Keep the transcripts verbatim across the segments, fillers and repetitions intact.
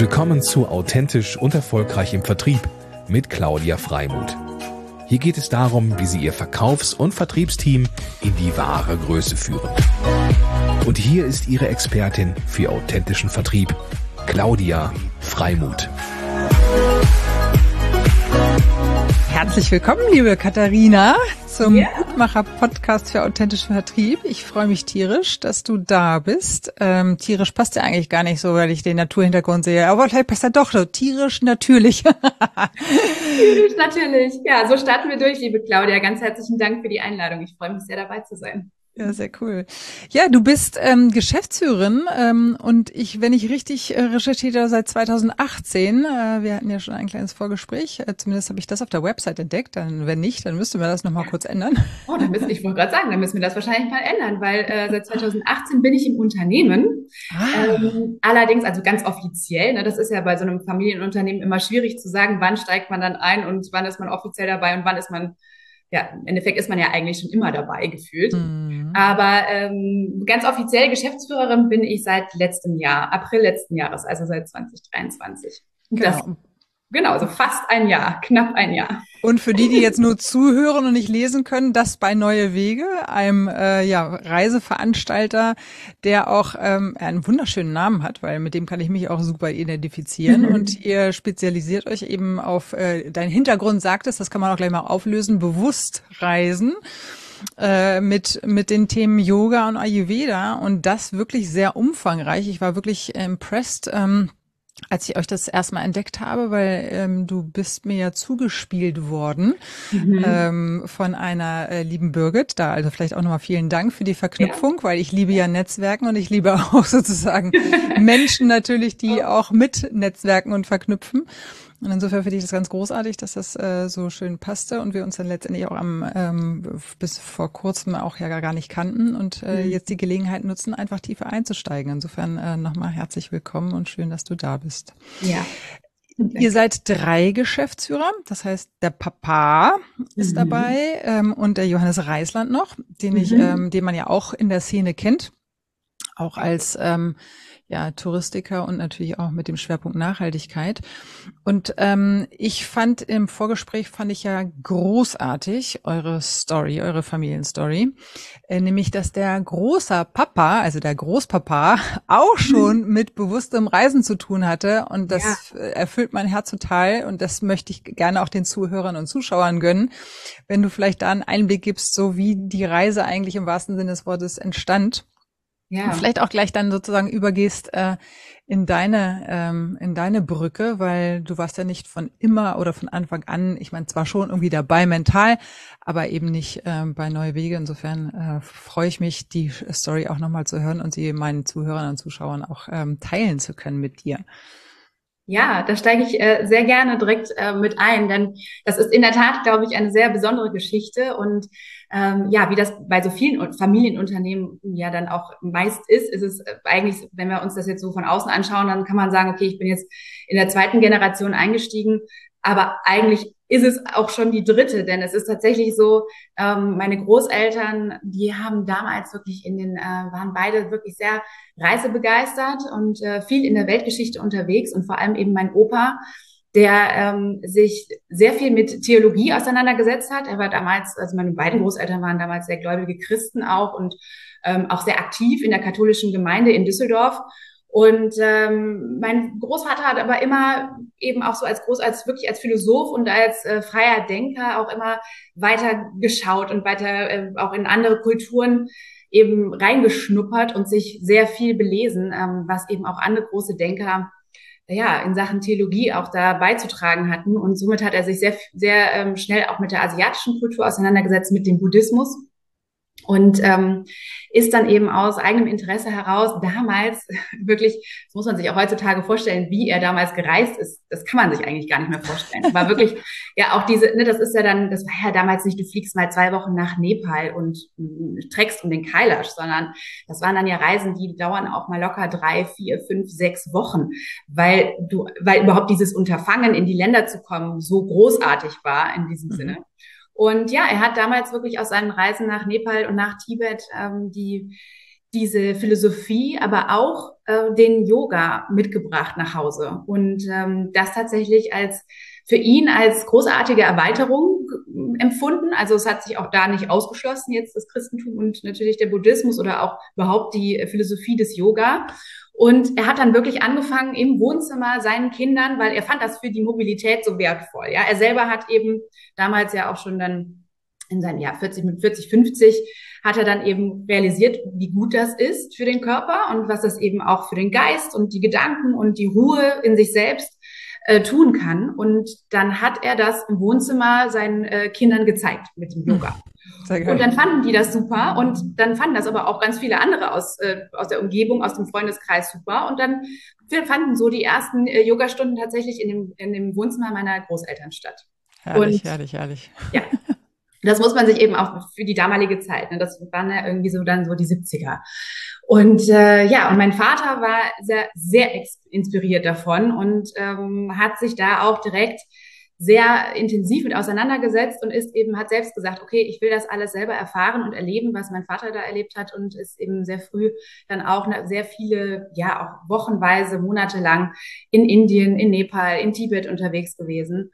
Willkommen zu Authentisch und Erfolgreich im Vertrieb mit Claudia Freimuth. Hier geht es darum, wie Sie Ihr Verkaufs- und Vertriebsteam in die wahre Größe führen. Und hier ist Ihre Expertin für authentischen Vertrieb, Claudia Freimuth. Herzlich willkommen, liebe Katharina, zum ja. Mutmacher-Podcast für authentischen Vertrieb. Ich freue mich tierisch, dass du da bist. Ähm, tierisch passt ja eigentlich gar nicht so, weil ich den Naturhintergrund sehe. Aber vielleicht passt er doch so. Tierisch natürlich. Tierisch natürlich. Ja, so starten wir durch, liebe Claudia. Ganz herzlichen Dank für die Einladung. Ich freue mich sehr, dabei zu sein. Ja, sehr cool. Ja, du bist ähm, Geschäftsführerin ähm, und ich, wenn ich richtig äh, recherchiert habe, seit zweitausendachtzehn. Äh, wir hatten ja schon ein kleines Vorgespräch. Äh, zumindest habe ich das auf der Website entdeckt. Dann, wenn nicht, dann müssten wir das nochmal kurz ändern. Oh, dann müssen, ich wollte gerade sagen, dann müssen wir das wahrscheinlich mal ändern, weil äh, seit zweitausendachtzehn bin ich im Unternehmen. Ah. Ähm, allerdings, also ganz offiziell, ne, das ist ja bei so einem Familienunternehmen immer schwierig zu sagen, wann steigt man dann ein und wann ist man offiziell dabei und wann ist man, ja, im Endeffekt ist man ja eigentlich schon immer dabei gefühlt. Mhm. Aber ähm, ganz offiziell Geschäftsführerin bin ich seit letztem Jahr, April letzten Jahres, also seit zwanzig dreiundzwanzig. Genau. Das, genau, so fast ein Jahr, knapp ein Jahr. Und für die, die jetzt nur zuhören und nicht lesen können, das bei Neue Wege, einem äh, ja, Reiseveranstalter, der auch ähm, einen wunderschönen Namen hat, weil mit dem kann ich mich auch super identifizieren. Mhm. Und ihr spezialisiert euch eben auf, äh, dein Hintergrund sagt es, das kann man auch gleich mal auflösen, bewusst reisen. Äh, mit mit den Themen Yoga und Ayurveda und das wirklich sehr umfangreich. Ich war wirklich impressed, ähm, als ich euch das erstmal entdeckt habe, weil ähm, du bist mir ja zugespielt worden mhm. ähm, von einer äh, lieben Birgit. Da also vielleicht auch nochmal vielen Dank für die Verknüpfung, ja. weil ich liebe ja Netzwerken und ich liebe auch sozusagen Menschen natürlich, die auch mit Netzwerken und verknüpfen. Und insofern finde ich das ganz großartig, dass das äh, so schön passte und wir uns dann letztendlich auch am ähm, bis vor kurzem auch ja gar nicht kannten und äh, mhm. jetzt die Gelegenheit nutzen, einfach tiefer einzusteigen. Insofern äh, nochmal herzlich willkommen und schön, dass du da bist. Ja. Ihr seid drei Geschäftsführer, das heißt, der Papa ist mhm. dabei ähm, und der Johannes Reisland noch, den mhm. ich, ähm, den man ja auch in der Szene kennt, auch als ähm, ja, Touristiker und natürlich auch mit dem Schwerpunkt Nachhaltigkeit. Und ähm, ich fand im Vorgespräch, fand ich ja großartig eure Story, eure Familienstory, äh, nämlich, dass der großer Papa, also der Großpapa, auch schon mit bewusstem Reisen zu tun hatte und das ja. erfüllt mein Herz total und das möchte ich gerne auch den Zuhörern und Zuschauern gönnen, wenn du vielleicht da einen Einblick gibst, so wie die Reise eigentlich im wahrsten Sinne des Wortes entstand. Ja. Und vielleicht auch gleich dann sozusagen übergehst äh, in deine ähm, in deine Brücke, weil du warst ja nicht von immer oder von Anfang an, ich meine zwar schon irgendwie dabei mental, aber eben nicht ähm, bei Neue Wege. Insofern äh, freue ich mich, die Story auch nochmal zu hören und sie meinen Zuhörern und Zuschauern auch ähm, teilen zu können mit dir. Ja, da steige ich äh, sehr gerne direkt äh, mit ein, denn das ist in der Tat, glaube ich, eine sehr besondere Geschichte und ähm, ja, wie das bei so vielen Familienunternehmen ja dann auch meist ist, ist es eigentlich, wenn wir uns das jetzt so von außen anschauen, dann kann man sagen, okay, ich bin jetzt in der zweiten Generation eingestiegen, aber eigentlich ist es auch schon die dritte, denn es ist tatsächlich so, ähm, meine Großeltern, die haben damals wirklich in den, äh, waren beide wirklich sehr reisebegeistert und äh, viel in der Weltgeschichte unterwegs und vor allem eben mein Opa, der ähm, sich sehr viel mit Theologie auseinandergesetzt hat. Er war damals, also meine beiden Großeltern waren damals sehr gläubige Christen auch und ähm, auch sehr aktiv in der katholischen Gemeinde in Düsseldorf. Und ähm, mein Großvater hat aber immer eben auch so als groß, als wirklich als Philosoph und als äh, freier Denker auch immer weiter geschaut und weiter äh, auch in andere Kulturen eben reingeschnuppert und sich sehr viel belesen, ähm, was eben auch andere große Denker ja in Sachen Theologie auch da beizutragen hatten. Und somit hat er sich sehr sehr ähm, schnell auch mit der asiatischen Kultur auseinandergesetzt, mit dem Buddhismus. Und ähm, ist dann eben aus eigenem Interesse heraus damals wirklich, das muss man sich auch heutzutage vorstellen, wie er damals gereist ist, das kann man sich eigentlich gar nicht mehr vorstellen. War wirklich, ja auch diese, ne, das ist ja dann, das war ja damals nicht, du fliegst mal zwei Wochen nach Nepal und äh, treckst um den Kailash, sondern das waren dann ja Reisen, die dauern auch mal locker drei, vier, fünf, sechs Wochen, weil du, weil überhaupt dieses Unterfangen in die Länder zu kommen so großartig war in diesem mhm. Sinne. Und ja, er hat damals wirklich aus seinen Reisen nach Nepal und nach Tibet ähm, die diese Philosophie, aber auch äh, den Yoga mitgebracht nach Hause und ähm, das tatsächlich als für ihn als großartige Erweiterung empfunden. Also es hat sich auch da nicht ausgeschlossen, jetzt das Christentum und natürlich der Buddhismus oder auch überhaupt die Philosophie des Yoga. Und er hat dann wirklich angefangen im Wohnzimmer seinen Kindern, weil er fand das für die Mobilität so wertvoll. Ja, er selber hat eben damals ja auch schon dann in seinem Jahr vierzig, mit vierzig, fünfzig hat er dann eben realisiert, wie gut das ist für den Körper und was das eben auch für den Geist und die Gedanken und die Ruhe in sich selbst äh, tun kann. Und dann hat er das im Wohnzimmer seinen äh, Kindern gezeigt mit dem Yoga. Und dann fanden die das super und dann fanden das aber auch ganz viele andere aus, äh, aus der Umgebung, aus dem Freundeskreis super. Und dann fanden so die ersten äh, Yogastunden tatsächlich in dem, in dem Wohnzimmer meiner Großeltern statt. Herrlich, und, herrlich, herrlich. Ja. Das muss man sich eben auch für die damalige Zeit, ne? Das waren ja irgendwie so dann so die siebziger. Und äh, ja, und mein Vater war sehr, sehr inspiriert davon und ähm, hat sich da auch direkt sehr intensiv mit auseinandergesetzt und ist eben, hat selbst gesagt, okay, ich will das alles selber erfahren und erleben, was mein Vater da erlebt hat und ist eben sehr früh dann auch sehr viele, ja, auch wochenweise, monatelang in Indien, in Nepal, in Tibet unterwegs gewesen.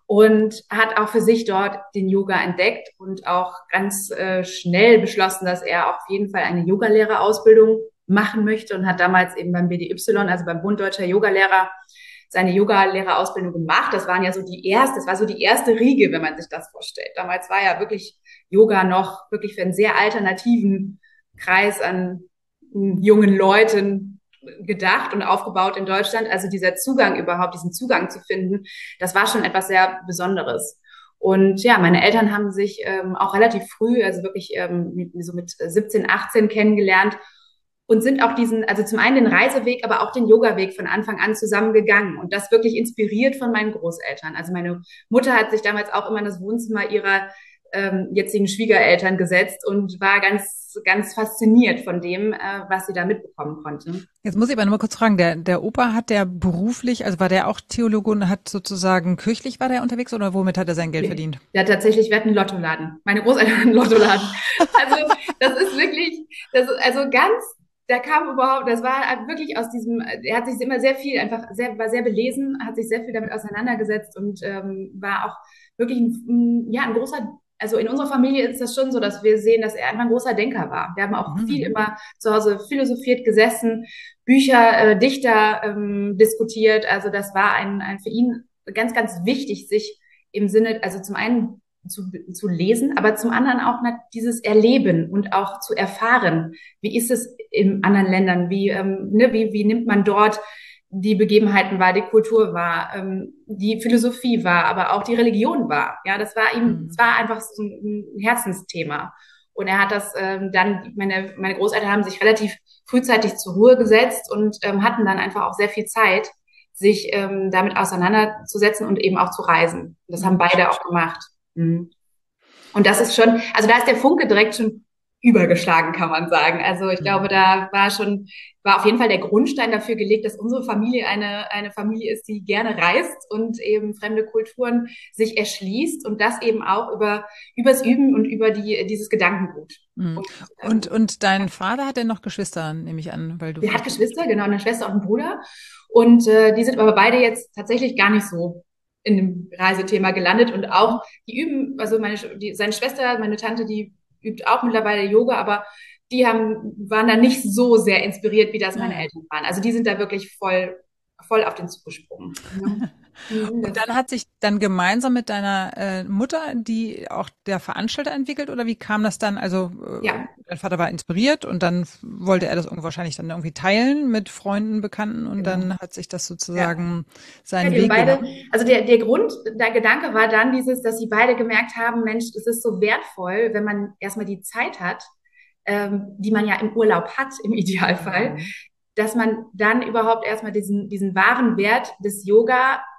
Und hat auch für sich dort den Yoga entdeckt und auch ganz äh, schnell beschlossen, dass er auf jeden Fall eine Yogalehrerausbildung machen möchte und hat damals eben beim B D Y, also beim Bund Deutscher Yogalehrer, seine Yogalehrerausbildung gemacht. Das waren ja so die erste, das war so die erste Riege, wenn man sich das vorstellt. Damals war ja wirklich Yoga noch wirklich für einen sehr alternativen Kreis an jungen Leuten gedacht und aufgebaut in Deutschland. Also dieser Zugang überhaupt, diesen Zugang zu finden, das war schon etwas sehr Besonderes. Und ja, meine Eltern haben sich ähm, auch relativ früh, also wirklich ähm, so mit siebzehn, achtzehn kennengelernt und sind auch diesen, also zum einen den Reiseweg, aber auch den Yoga-Weg von Anfang an zusammengegangen und das wirklich inspiriert von meinen Großeltern. Also meine Mutter hat sich damals auch immer in das Wohnzimmer ihrer ähm, jetzigen Schwiegereltern gesetzt und war ganz, ganz fasziniert von dem, äh, was sie da mitbekommen konnte. Jetzt muss ich aber noch mal kurz fragen, der, der Opa, hat der beruflich, also war der auch Theologe und hat sozusagen kirchlich war der unterwegs oder womit hat er sein Geld verdient? Ja, tatsächlich, wir hatten einen Lottoladen. Meine Großeltern hatten einen Lottoladen. Also das ist wirklich, das ist also ganz, da kam überhaupt, das war wirklich aus diesem, er hat sich immer sehr viel, einfach sehr, war sehr belesen, hat sich sehr viel damit auseinandergesetzt und ähm, war auch wirklich ein, ja, ein großer, also in unserer Familie ist das schon so, dass wir sehen, dass er einfach ein großer Denker war. Wir haben auch mhm. viel immer zu Hause philosophiert, gesessen, Bücher, äh, Dichter ähm, diskutiert. Also das war ein, ein für ihn ganz, ganz wichtig, sich im Sinne, also zum einen zu, zu lesen, aber zum anderen auch dieses Erleben und auch zu erfahren. Wie ist es in anderen Ländern? Wie, ähm, ne, wie, wie nimmt man dort die Begebenheiten wahr, die Kultur wahr, ähm, die Philosophie wahr, aber auch die Religion wahr. Ja, das war ihm, es mhm. war einfach so ein Herzensthema. Und er hat das ähm, dann, meine, meine Großeltern haben sich relativ frühzeitig zur Ruhe gesetzt und ähm, hatten dann einfach auch sehr viel Zeit, sich ähm, damit auseinanderzusetzen und eben auch zu reisen. Das haben beide auch gemacht. Mhm. Und das ist schon, also da ist der Funke direkt schon übergeschlagen, kann man sagen. Also ich glaube, da war schon, war auf jeden Fall der Grundstein dafür gelegt, dass unsere Familie eine, eine Familie ist, die gerne reist und eben fremde Kulturen sich erschließt und das eben auch über, übers Üben und über die, dieses Gedankengut. Mhm. Und, ähm, und, und dein Vater hat ja noch Geschwister, nehme ich an, weil du. Der hat Geschwister, genau, eine Schwester und einen Bruder. Und äh, die sind aber beide jetzt tatsächlich gar nicht so in dem Reisethema gelandet und auch, die üben, also meine, die, seine Schwester, meine Tante, die übt auch mittlerweile Yoga, aber die haben, waren da nicht so sehr inspiriert, wie das meine Eltern waren. Also die sind da wirklich voll, voll auf den Zug gesprungen. Ja. Und dann hat sich dann gemeinsam mit deiner äh, Mutter, die auch der Veranstalter entwickelt, oder wie kam das dann? Also äh, ja. Dein Vater war inspiriert und dann wollte er das irgendwo wahrscheinlich dann irgendwie teilen mit Freunden, Bekannten und genau. Dann hat sich das sozusagen ja. seinen ja, Weg beide, gemacht. Also der, der Grund, der Gedanke war dann dieses, dass sie beide gemerkt haben, Mensch, es ist so wertvoll, wenn man erstmal die Zeit hat, ähm, die man ja im Urlaub hat, im Idealfall, mhm. dass man dann überhaupt erstmal diesen, diesen wahren Wert des Yoga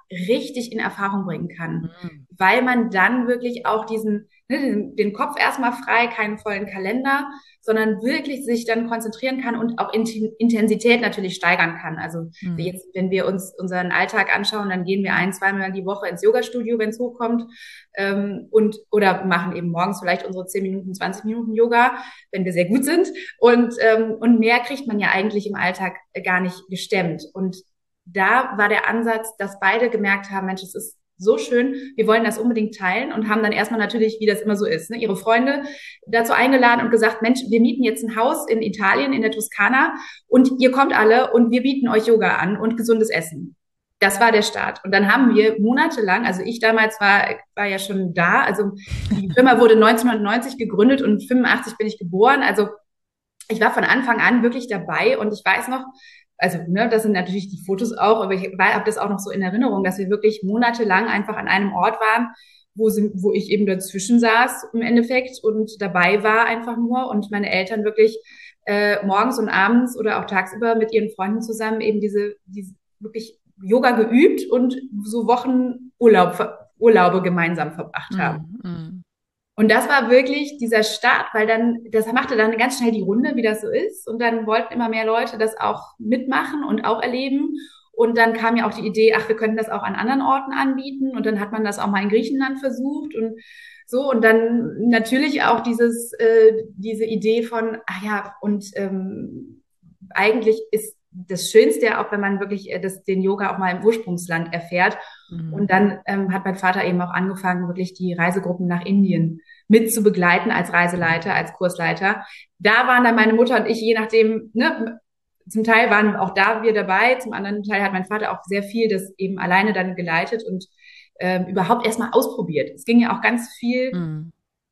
richtig in Erfahrung bringen kann, Mhm. weil man dann wirklich auch diesen, ne, den, den Kopf erstmal frei, keinen vollen Kalender, sondern wirklich sich dann konzentrieren kann und auch Intensität natürlich steigern kann. Also Mhm. jetzt, wenn wir uns unseren Alltag anschauen, dann gehen wir ein, zweimal die Woche ins Yoga-Studio, wenn es hochkommt, ähm, und oder machen eben morgens vielleicht unsere zehn Minuten, zwanzig Minuten Yoga, wenn wir sehr gut sind. Und, ähm, und mehr kriegt man ja eigentlich im Alltag gar nicht gestemmt. Und da war der Ansatz, dass beide gemerkt haben, Mensch, es ist so schön, wir wollen das unbedingt teilen und haben dann erstmal natürlich, wie das immer so ist, ne, ihre Freunde dazu eingeladen und gesagt, Mensch, wir mieten jetzt ein Haus in Italien, in der Toskana und ihr kommt alle und wir bieten euch Yoga an und gesundes Essen. Das war der Start. Und dann haben wir monatelang, also ich damals war, war ja schon da, also die Firma wurde neunzehnhundertneunzig gegründet und fünfundachtzig bin ich geboren, also ich war von Anfang an wirklich dabei und ich weiß noch, also ne, das sind natürlich die Fotos auch, aber ich habe das auch noch so in Erinnerung, dass wir wirklich monatelang einfach an einem Ort waren, wo, sie, wo ich eben dazwischen saß im Endeffekt und dabei war einfach nur und meine Eltern wirklich äh, morgens und abends oder auch tagsüber mit ihren Freunden zusammen eben diese, diese wirklich Yoga geübt und so Wochen Urlaub, Urlaube gemeinsam verbracht haben. Mhm. Und das war wirklich dieser Start, weil dann, das machte dann ganz schnell die Runde, wie das so ist. Und dann wollten immer mehr Leute das auch mitmachen und auch erleben. Und dann kam ja auch die Idee, ach, wir könnten das auch an anderen Orten anbieten. Und dann hat man das auch mal in Griechenland versucht und so. Und dann natürlich auch dieses, äh, diese Idee von, ach ja, und ähm, eigentlich ist das Schönste ja auch, wenn man wirklich äh, das, den Yoga auch mal im Ursprungsland erfährt. Mhm. Und dann ähm, hat mein Vater eben auch angefangen, wirklich die Reisegruppen nach Indien mit zu begleiten als Reiseleiter, als Kursleiter. Da waren dann meine Mutter und ich, je nachdem, ne, zum Teil waren auch da wir dabei, zum anderen Teil hat mein Vater auch sehr viel das eben alleine dann geleitet und ähm, überhaupt erstmal ausprobiert. Es ging ja auch ganz viel mhm.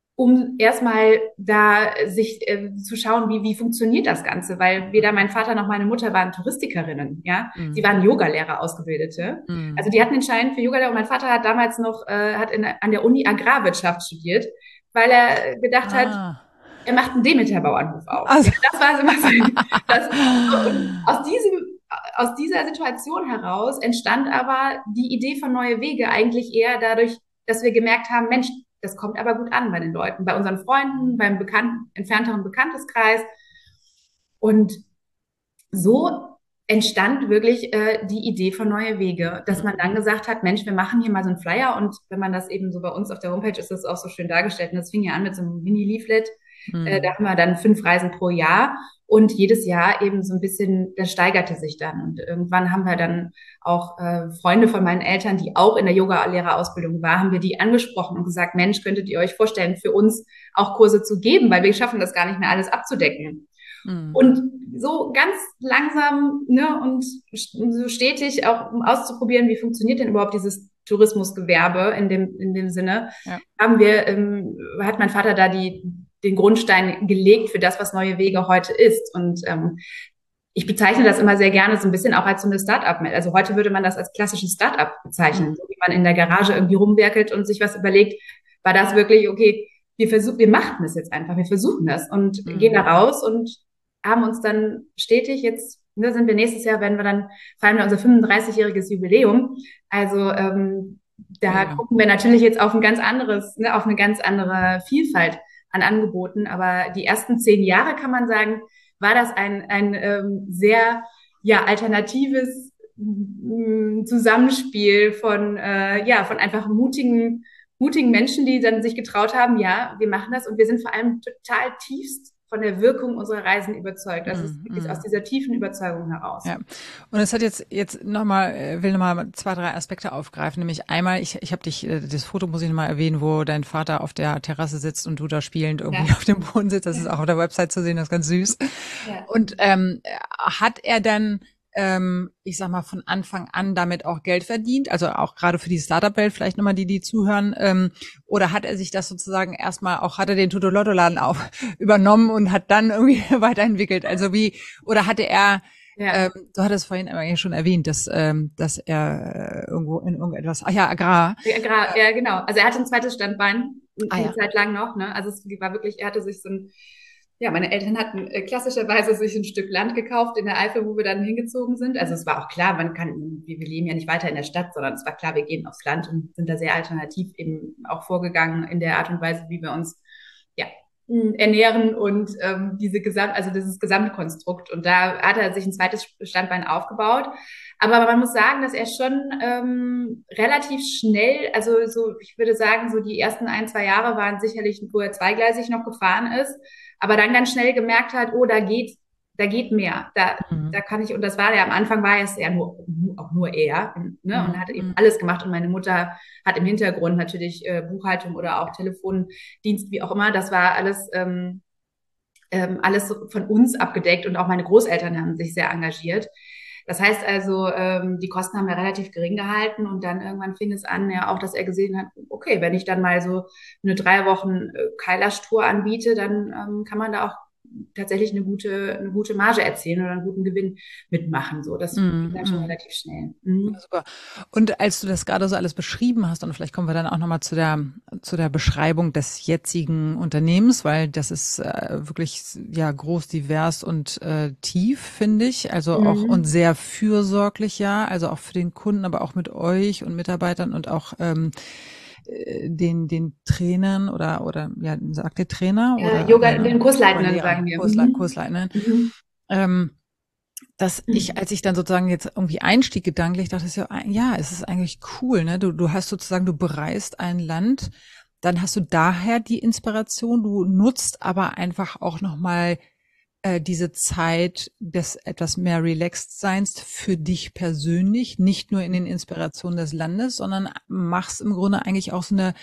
um erstmal da sich äh, zu schauen, wie wie funktioniert das Ganze, weil weder mein Vater noch meine Mutter waren Touristikerinnen, ja, mhm. sie waren Yogalehrer, Ausgebildete, mhm. also die hatten den Schein für Yogalehrer und mein Vater hat damals noch äh, hat in, an der Uni Agrarwirtschaft studiert, weil er gedacht ah. hat, er macht einen Demeter-Bauernhof auf. Also. Ja, das war immer so. Das, und aus diesem aus dieser Situation heraus entstand aber die Idee von Neue Wege eigentlich eher dadurch, dass wir gemerkt haben, Mensch, das kommt aber gut an bei den Leuten, bei unseren Freunden, beim bekannten, entfernteren Bekannteskreis. Und so entstand wirklich äh, die Idee von Neue Wege, dass man dann gesagt hat, Mensch, wir machen hier mal so einen Flyer und wenn man das eben so bei uns auf der Homepage ist, das auch so schön dargestellt und das fing ja an mit so einem Mini-Leaflet, mhm. äh, da haben wir dann fünf Reisen pro Jahr und jedes Jahr eben so ein bisschen, das steigerte sich dann und irgendwann haben wir dann auch äh, Freunde von meinen Eltern, die auch in der Yoga-Lehrerausbildung waren, haben wir die angesprochen und gesagt, Mensch, könntet ihr euch vorstellen, für uns auch Kurse zu geben, weil wir schaffen das gar nicht mehr alles abzudecken. Mhm. Und so ganz langsam, ne, und so stetig auch, um auszuprobieren, wie funktioniert denn überhaupt dieses Tourismusgewerbe in dem, in dem Sinne, ja. haben wir, ähm, hat mein Vater da die, den Grundstein gelegt für das, was Neue Wege heute ist. Und ähm, ich bezeichne das immer sehr gerne so ein bisschen auch als so eine Start-up. Also heute würde man das als klassisches Start-up bezeichnen, mhm. so wie man in der Garage irgendwie rumwerkelt und sich was überlegt, war das wirklich, okay, wir versuchen, wir machen das jetzt einfach, wir versuchen das und mhm. gehen da raus und haben uns dann stetig jetzt, ne, sind wir nächstes Jahr, werden wir dann, feiern wir unser fünfunddreißigjähriges Jubiläum. Also ähm, da ja. gucken wir natürlich jetzt auf ein ganz anderes, ne, auf eine ganz andere Vielfalt an Angeboten. Aber die ersten zehn Jahre, kann man sagen, war das ein, ein ähm, sehr ja alternatives m, Zusammenspiel von äh, ja von einfach mutigen mutigen Menschen, die dann sich getraut haben, ja, wir machen das und wir sind vor allem total tiefst von der Wirkung unserer Reisen überzeugt. Das ist wirklich mm. aus dieser tiefen Überzeugung heraus. Ja. Und es hat jetzt jetzt nochmal, will nochmal zwei, drei Aspekte aufgreifen. Nämlich einmal, ich, ich habe dich, das Foto muss ich nochmal erwähnen, wo dein Vater auf der Terrasse sitzt und du da spielend irgendwie ja. auf dem Boden sitzt. Das ist auch auf der Website zu sehen, das ist ganz süß. Ja. Und ähm, hat er dann ähm, ich sag mal, von Anfang an damit auch Geld verdient, also auch gerade für die Startup-Welt, vielleicht nochmal die, die zuhören, ähm, oder hat er sich das sozusagen erstmal auch, hat er den Tutto-Lotto-Laden auf übernommen und hat dann irgendwie weiterentwickelt, also wie, oder hatte er, ja. ähm, du hattest vorhin eigentlich schon erwähnt, dass, ähm, dass er äh, irgendwo in irgendetwas, ach ja, Agrar. Ja, Agrar, ja genau, also er hatte ein zweites Standbein, ah, eine ja. Zeit lang noch, ne, also es war wirklich, er hatte sich so ein Ja, meine Eltern hatten äh, klassischerweise sich ein Stück Land gekauft in der Eifel, wo wir dann hingezogen sind. Also es war auch klar, man kann, wir, wir leben ja nicht weiter in der Stadt, sondern es war klar, wir gehen aufs Land und sind da sehr alternativ eben auch vorgegangen in der Art und Weise, wie wir uns ja ernähren und ähm, diese Gesamt, also dieses Gesamtkonstrukt. Und da hat er sich ein zweites Standbein aufgebaut. Aber man muss sagen, dass er schon ähm, relativ schnell, also so, ich würde sagen, so die ersten ein, zwei Jahre waren sicherlich, wo er zweigleisig noch gefahren ist, aber dann ganz schnell gemerkt hat, oh, da geht, da geht mehr. Da, Mhm. da kann ich, und das war ja am Anfang war es ja nur, auch nur er, ne, und hat eben Mhm. alles gemacht. Und meine Mutter hat im Hintergrund natürlich äh, Buchhaltung oder auch Telefondienst, wie auch immer. Das war alles, ähm, ähm, alles von uns abgedeckt und auch meine Großeltern haben sich sehr engagiert. Das heißt also, ähm, die Kosten haben wir relativ gering gehalten und dann irgendwann fing es an, ja auch, dass er gesehen hat, okay, wenn ich dann mal so eine drei Wochen äh, Kailash-Tour anbiete, dann ähm, kann man da auch tatsächlich eine gute, eine gute Marge erzielen oder einen guten Gewinn mitmachen. So, das ging dann schon Mhm. relativ schnell. Mhm. Super. Und als du das gerade so alles beschrieben hast, und vielleicht kommen wir dann auch nochmal zu der, zu der Beschreibung des jetzigen Unternehmens, weil das ist äh, wirklich ja groß, divers und äh, tief, finde ich. Also auch und Mhm. sehr fürsorglich, ja, also auch für den Kunden, aber auch mit euch und Mitarbeitern und auch ähm, äh, den, den Trainern oder, oder ja, sagt ihr Trainer Äh, oder, Yoga, den äh, oder Kursleitenden Lehrer, sagen wir. Kursle Mhm. Kursleitenden. Mhm. Ähm, dass ich, Mhm. als ich dann sozusagen jetzt irgendwie einstieg gedanklich, dachte ich so, ja, es ist eigentlich cool, ne? Du, du hast sozusagen, du bereist ein Land, dann hast du daher die Inspiration, du nutzt aber einfach auch nochmal äh, diese Zeit des etwas mehr relaxed Seins für dich persönlich, nicht nur in den Inspirationen des Landes, sondern machst im Grunde eigentlich auch so eine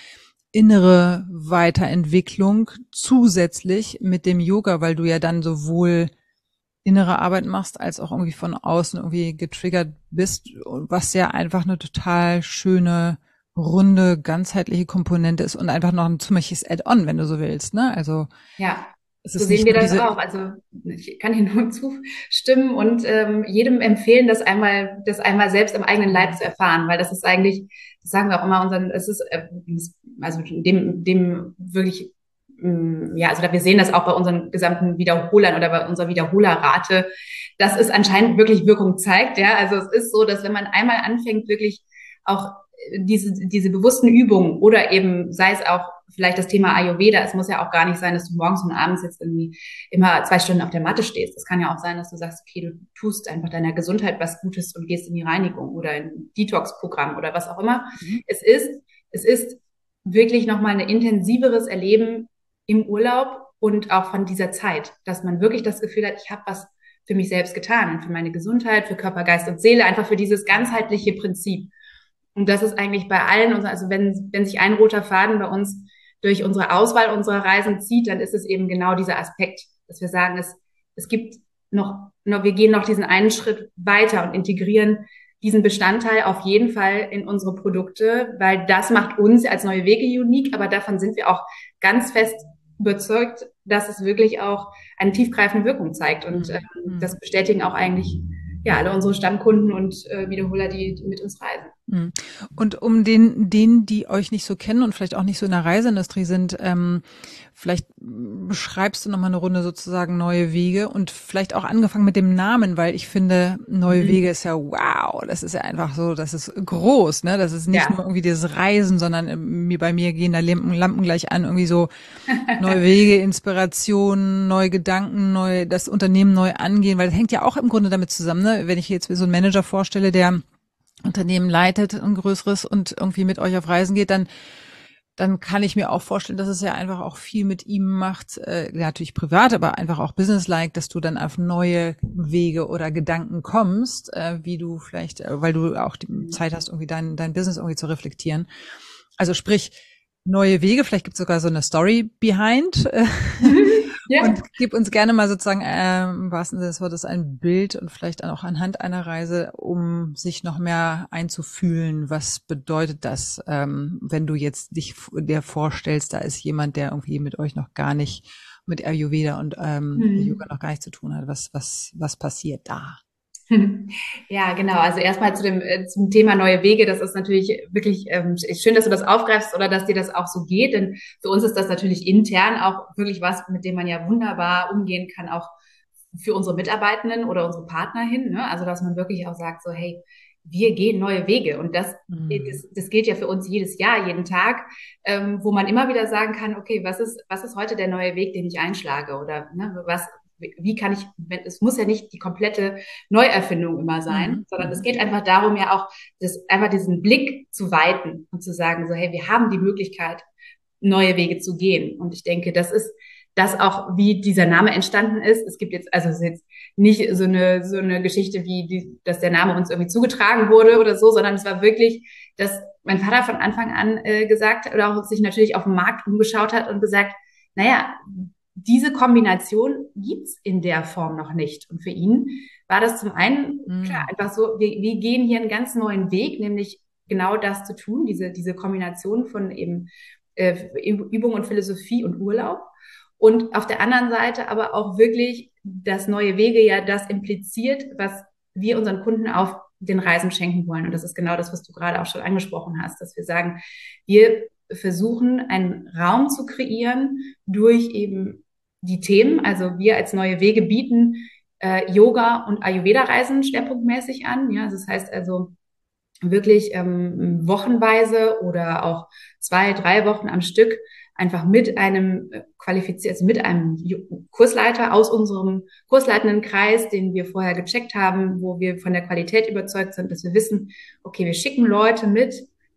innere Weiterentwicklung zusätzlich mit dem Yoga, weil du ja dann sowohl innere Arbeit machst, als auch irgendwie von außen irgendwie getriggert bist, was ja einfach eine total schöne, runde, ganzheitliche Komponente ist und einfach noch ein ziemliches Add-on, wenn du so willst, ne? Also Ja, es so ist sehen nicht wir nur das diese, auch. Also ich kann hier nur zustimmen und ähm, jedem empfehlen, das einmal, das einmal selbst im eigenen Leib zu erfahren, weil das ist eigentlich, das sagen wir auch immer unseren, es ist äh, also dem, dem wirklich, ähm, ja, also wir sehen das auch bei unseren gesamten Wiederholern oder bei unserer Wiederholerrate, dass es anscheinend wirklich Wirkung zeigt. Ja, also es ist so, dass wenn man einmal anfängt, wirklich auch diese, diese bewussten Übungen oder eben sei es auch vielleicht das Thema Ayurveda. Es muss ja auch gar nicht sein, dass du morgens und abends jetzt irgendwie immer zwei Stunden auf der Matte stehst. Es kann ja auch sein, dass du sagst, okay, du tust einfach deiner Gesundheit was Gutes und gehst in die Reinigung oder in ein Detox-Programm oder was auch immer. mhm. Es ist, es ist wirklich nochmal ein intensiveres Erleben im Urlaub und auch von dieser Zeit, dass man wirklich das Gefühl hat, ich habe was für mich selbst getan und für meine Gesundheit, für Körper, Geist und Seele, einfach für dieses ganzheitliche Prinzip. Und das ist eigentlich bei allen, also wenn, wenn sich ein roter Faden bei uns durch unsere Auswahl unserer Reisen zieht, dann ist es eben genau dieser Aspekt, dass wir sagen, es, es gibt noch, noch, wir gehen noch diesen einen Schritt weiter und integrieren diesen Bestandteil auf jeden Fall in unsere Produkte, weil das macht uns als Neue Wege unique, aber davon sind wir auch ganz fest überzeugt, dass es wirklich auch eine tiefgreifende Wirkung zeigt. Und ähm, Mhm. das bestätigen auch eigentlich ja alle unsere Stammkunden und äh, Wiederholer, die, die mit uns reisen. Mhm. Und um den, denen, die euch nicht so kennen und vielleicht auch nicht so in der Reiseindustrie sind, ähm, vielleicht beschreibst du noch mal eine Runde sozusagen Neue Wege und vielleicht auch angefangen mit dem Namen, weil ich finde, Neue Mhm. Wege ist ja wow, das ist ja einfach so, das ist groß, ne? Das ist nicht nur Ja. irgendwie das Reisen, sondern ähm, mir bei mir gehen da Lampen, Lampen gleich an, irgendwie so neue Wege, Inspiration, neue Gedanken, neu, das Unternehmen neu angehen, weil das hängt ja auch im Grunde damit zusammen, ne? Wenn ich jetzt mir so einen Manager vorstelle, der Unternehmen leitet, ein größeres und irgendwie mit euch auf Reisen geht, dann dann kann ich mir auch vorstellen, dass es ja einfach auch viel mit ihm macht, äh, natürlich privat, aber einfach auch businesslike, dass du dann auf neue Wege oder Gedanken kommst, äh, wie du vielleicht, äh, weil du auch die Zeit hast, irgendwie dein, dein Business irgendwie zu reflektieren. Also sprich, neue Wege, vielleicht gibt es sogar so eine Story behind. Äh, Ja. und gib uns gerne mal sozusagen ähm, im wahrsten Sinne des Wortes ein Bild und vielleicht auch anhand einer Reise, um sich noch mehr einzufühlen. Was bedeutet das, ähm, wenn du jetzt dich dir vorstellst, da ist jemand, der irgendwie mit euch noch gar nicht, mit Ayurveda und ähm, Yoga Mhm. noch gar nichts zu tun hat. Was, was, was passiert da? Ja, genau. Also erstmal zu dem äh, zum Thema neue Wege. Das ist natürlich wirklich ähm, schön, dass du das aufgreifst oder dass dir das auch so geht. Denn für uns ist das natürlich intern auch wirklich was, mit dem man ja wunderbar umgehen kann, auch für unsere Mitarbeitenden oder unsere Partner hin. Ne? Also dass man wirklich auch sagt, so hey, wir gehen neue Wege. Und das, Mhm. das, das gilt ja für uns jedes Jahr, jeden Tag, ähm, wo man immer wieder sagen kann, okay, was ist, was ist heute der neue Weg, den ich einschlage? Oder ne, was, wie kann ich, wenn, es muss ja nicht die komplette Neuerfindung immer sein, Mhm. sondern es geht einfach darum, ja auch, das, einfach diesen Blick zu weiten und zu sagen, so, hey, wir haben die Möglichkeit, neue Wege zu gehen. Und ich denke, das ist das auch, wie dieser Name entstanden ist. Es gibt jetzt, also es ist jetzt nicht so eine, so eine Geschichte, wie die, dass der Name uns irgendwie zugetragen wurde oder so, sondern es war wirklich, dass mein Vater von Anfang an äh, gesagt hat oder auch sich natürlich auf dem Markt umgeschaut hat und gesagt, naja, diese Kombination gibt's in der Form noch nicht. Und für ihn war das zum einen, klar, Mhm. einfach so, wir, wir gehen hier einen ganz neuen Weg, nämlich genau das zu tun, diese, diese Kombination von eben äh, Übung und Philosophie und Urlaub. Und auf der anderen Seite aber auch wirklich das neue Wege ja das impliziert, was wir unseren Kunden auf den Reisen schenken wollen. Und das ist genau das, was du gerade auch schon angesprochen hast, dass wir sagen, wir versuchen, einen Raum zu kreieren durch eben die Themen. Also wir als neue Wege bieten äh, Yoga und Ayurveda-Reisen schwerpunktmäßig an. Ja, das heißt also wirklich ähm, wochenweise oder auch zwei, drei Wochen am Stück einfach mit einem qualifiziert, also mit einem Kursleiter aus unserem kursleitenden Kreis, den wir vorher gecheckt haben, wo wir von der Qualität überzeugt sind, dass wir wissen, okay, wir schicken Leute mit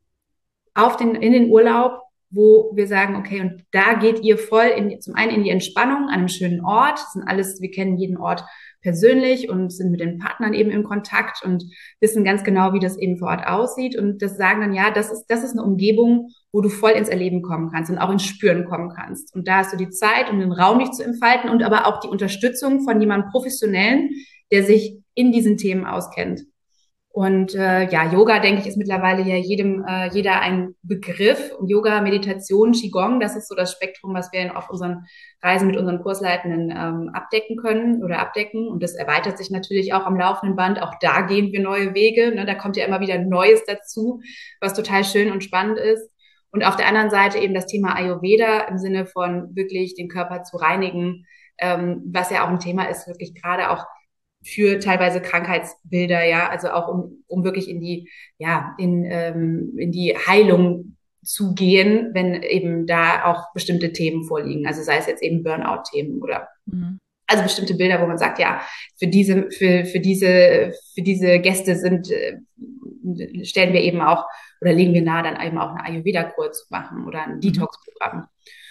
auf den, in den Urlaub, wo wir sagen, okay, und da geht ihr voll in, zum einen in die Entspannung an einem schönen Ort. Das sind alles, wir kennen jeden Ort persönlich und sind mit den Partnern eben in Kontakt und wissen ganz genau, wie das eben vor Ort aussieht. Und das sagen dann, ja, das ist, das ist eine Umgebung, wo du voll ins Erleben kommen kannst und auch ins Spüren kommen kannst. Und da hast du die Zeit, um den Raum nicht zu entfalten und aber auch die Unterstützung von jemandem Professionellen, der sich in diesen Themen auskennt. Und äh, ja, Yoga, denke ich, ist mittlerweile ja jedem, äh, jeder ein Begriff. Und Yoga, Meditation, Qigong, das ist so das Spektrum, was wir auf unseren Reisen mit unseren Kursleitenden ähm, abdecken können oder abdecken. Und das erweitert sich natürlich auch am laufenden Band. Auch da gehen wir neue Wege. Ne? Da kommt ja immer wieder Neues dazu, was total schön und spannend ist. Und auf der anderen Seite eben das Thema Ayurveda im Sinne von wirklich den Körper zu reinigen, ähm, was ja auch ein Thema ist, wirklich gerade auch für teilweise Krankheitsbilder, ja, also auch um, um wirklich in die, ja, in, ähm, in die Heilung zu gehen, wenn eben da auch bestimmte Themen vorliegen. Also sei es jetzt eben Burnout-Themen oder Mhm. also bestimmte Bilder, wo man sagt, ja, für diese, für, für diese, für diese Gäste sind, äh, stellen wir eben auch oder legen wir nahe, dann eben auch eine Ayurveda-Kur zu machen oder ein Mhm. Detox-Programm.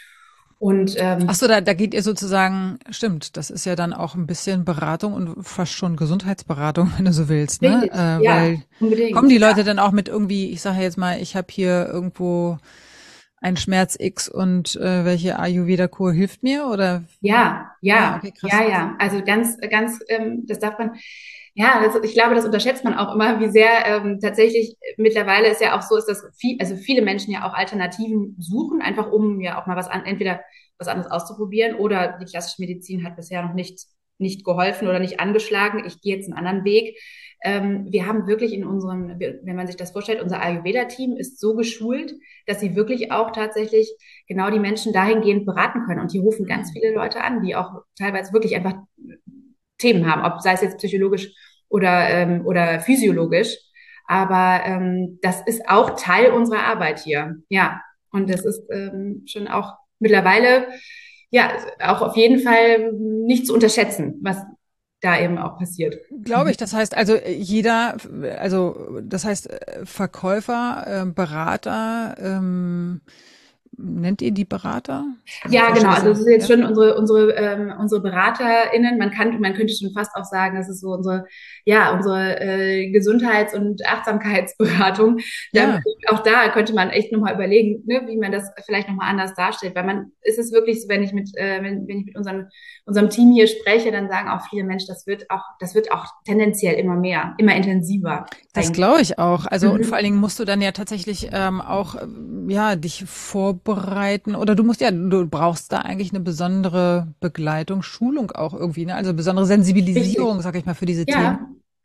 Und ähm, Ach so, da, da geht ihr sozusagen, stimmt, das ist ja dann auch ein bisschen Beratung und fast schon Gesundheitsberatung, wenn du so willst, ne? richtig, Äh, ja, weil unbedingt. kommen die Ja. Leute dann auch mit irgendwie, ich sage jetzt mal, ich habe hier irgendwo einen Schmerz X und äh, welche Ayurveda-Kur hilft mir? Oder Ja, ja, ja, okay, krass. ja, ja. Also ganz, ganz, ähm, das darf man, ja, das, ich glaube, das unterschätzt man auch immer, wie sehr ähm, tatsächlich mittlerweile ist ja auch so, ist, dass viel, also viele Menschen ja auch Alternativen suchen, einfach um ja auch mal was an, entweder was anderes auszuprobieren oder die klassische Medizin hat bisher noch nicht, nicht geholfen oder nicht angeschlagen. Ich gehe jetzt einen anderen Weg. Ähm, wir haben wirklich in unserem, wenn man sich das vorstellt, unser Ayurveda-Team ist so geschult, dass sie wirklich auch tatsächlich genau die Menschen dahingehend beraten können. Und die rufen ganz Mhm. viele Leute an, die auch teilweise wirklich einfach Themen haben, ob sei es jetzt psychologisch oder, ähm, oder physiologisch. Aber ähm, das ist auch Teil unserer Arbeit hier. Ja, und das ist ähm, schon auch mittlerweile, ja, auch auf jeden Fall nicht zu unterschätzen, was da eben auch passiert. Glaube ich, das heißt also äh, jeder, also das heißt äh, Verkäufer, äh, Berater, ähm, nennt ihr die Berater? Ja, genau. Verstehe Also so, es ist jetzt ja? schon unsere unsere ähm, unsere BeraterInnen. Man kann man könnte schon fast auch sagen, das ist so unsere ja unsere äh, Gesundheits- und Achtsamkeitsberatung. Da, Ja. auch da könnte man echt nochmal überlegen, ne, wie man das vielleicht nochmal anders darstellt. Weil man ist es wirklich so, wenn ich mit äh, wenn, wenn ich mit unserem unserem Team hier spreche, dann sagen auch viele Menschen, das wird auch das wird auch tendenziell immer mehr, immer intensiver. Das Eigentlich. glaube ich auch. Also und vor allen Mhm. Dingen musst du dann ja tatsächlich ähm, auch ähm, ja dich vorbereiten oder du musst ja du brauchst da eigentlich eine besondere Begleitung, Schulung auch irgendwie, ne? Also besondere Richtig. Sensibilisierung, sag ich mal, für diese Themen. Ja.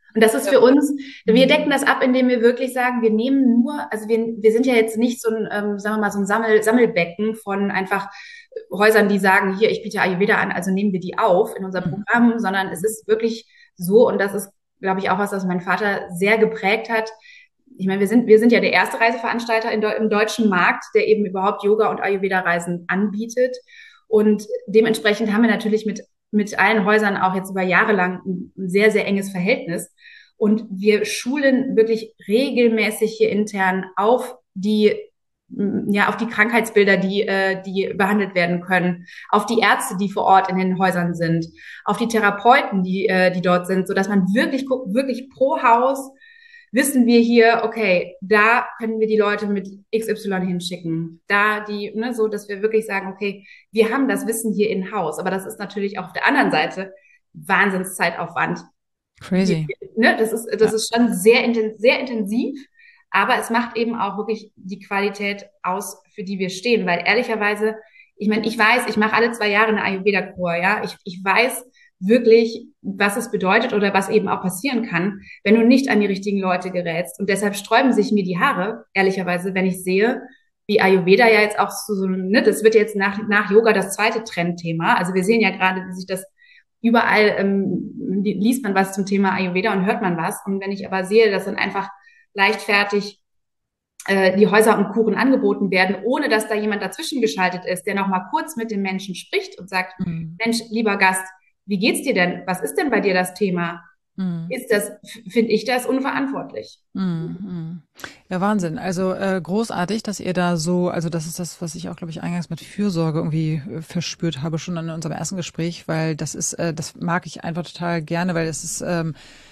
Und das ist für uns, wir decken das ab, indem wir wirklich sagen, wir nehmen nur, also wir, wir sind ja jetzt nicht so ein, ähm, sagen wir mal, so ein Sammel, Sammelbecken von einfach Häusern, die sagen, hier, ich biete Ayurveda an, also nehmen wir die auf in unser Programm, sondern es ist wirklich so, und das ist, glaube ich, auch was, was mein Vater sehr geprägt hat. Ich meine, wir sind, wir sind ja der erste Reiseveranstalter in, im deutschen Markt, der eben überhaupt Yoga- und Ayurveda-Reisen anbietet. Und dementsprechend haben wir natürlich mit, mit allen Häusern auch jetzt über Jahre lang ein sehr, sehr enges Verhältnis. Und wir schulen wirklich regelmäßig hier intern auf die, ja, auf die Krankheitsbilder, die, äh, die behandelt werden können, auf die Ärzte, die vor Ort in den Häusern sind, auf die Therapeuten, die, äh, die dort sind, so dass man wirklich guckt, wirklich pro Haus wissen wir hier, okay, da können wir die Leute mit X Y hinschicken. Da die, ne, so, dass wir wirklich sagen, okay, wir haben das Wissen hier in Haus. Aber das ist natürlich auch auf der anderen Seite Wahnsinnszeitaufwand. Crazy. Ne, das ist, das ist schon sehr, inten- sehr intensiv. Aber es macht eben auch wirklich die Qualität aus, für die wir stehen. Weil ehrlicherweise, ich meine, ich weiß, ich mache alle zwei Jahre eine Ayurveda-Kur, ja. Ich, ich weiß wirklich, was es bedeutet oder was eben auch passieren kann, wenn du nicht an die richtigen Leute gerätst. Und deshalb sträuben sich mir die Haare, ehrlicherweise, wenn ich sehe, wie Ayurveda ja jetzt auch so, ne, das wird jetzt nach, nach Yoga das zweite Trendthema. Also wir sehen ja gerade, wie sich das überall, ähm, liest man was zum Thema Ayurveda und hört man was. Und wenn ich aber sehe, dass dann einfach leichtfertig äh, die Häuser und Kuren angeboten werden, ohne dass da jemand dazwischen geschaltet ist, der nochmal kurz mit dem Menschen spricht und sagt, mhm. Mensch, lieber Gast, wie geht's dir denn? Was ist denn bei dir das Thema? Mhm. Ist das, finde ich das unverantwortlich. Mhm. Ja, Wahnsinn. Also äh, großartig, dass ihr da so, also das ist das, was ich auch, glaube ich, eingangs mit Fürsorge irgendwie äh, verspürt habe, schon in unserem ersten Gespräch, weil das ist, äh, das mag ich einfach total gerne, weil es ist, ähm,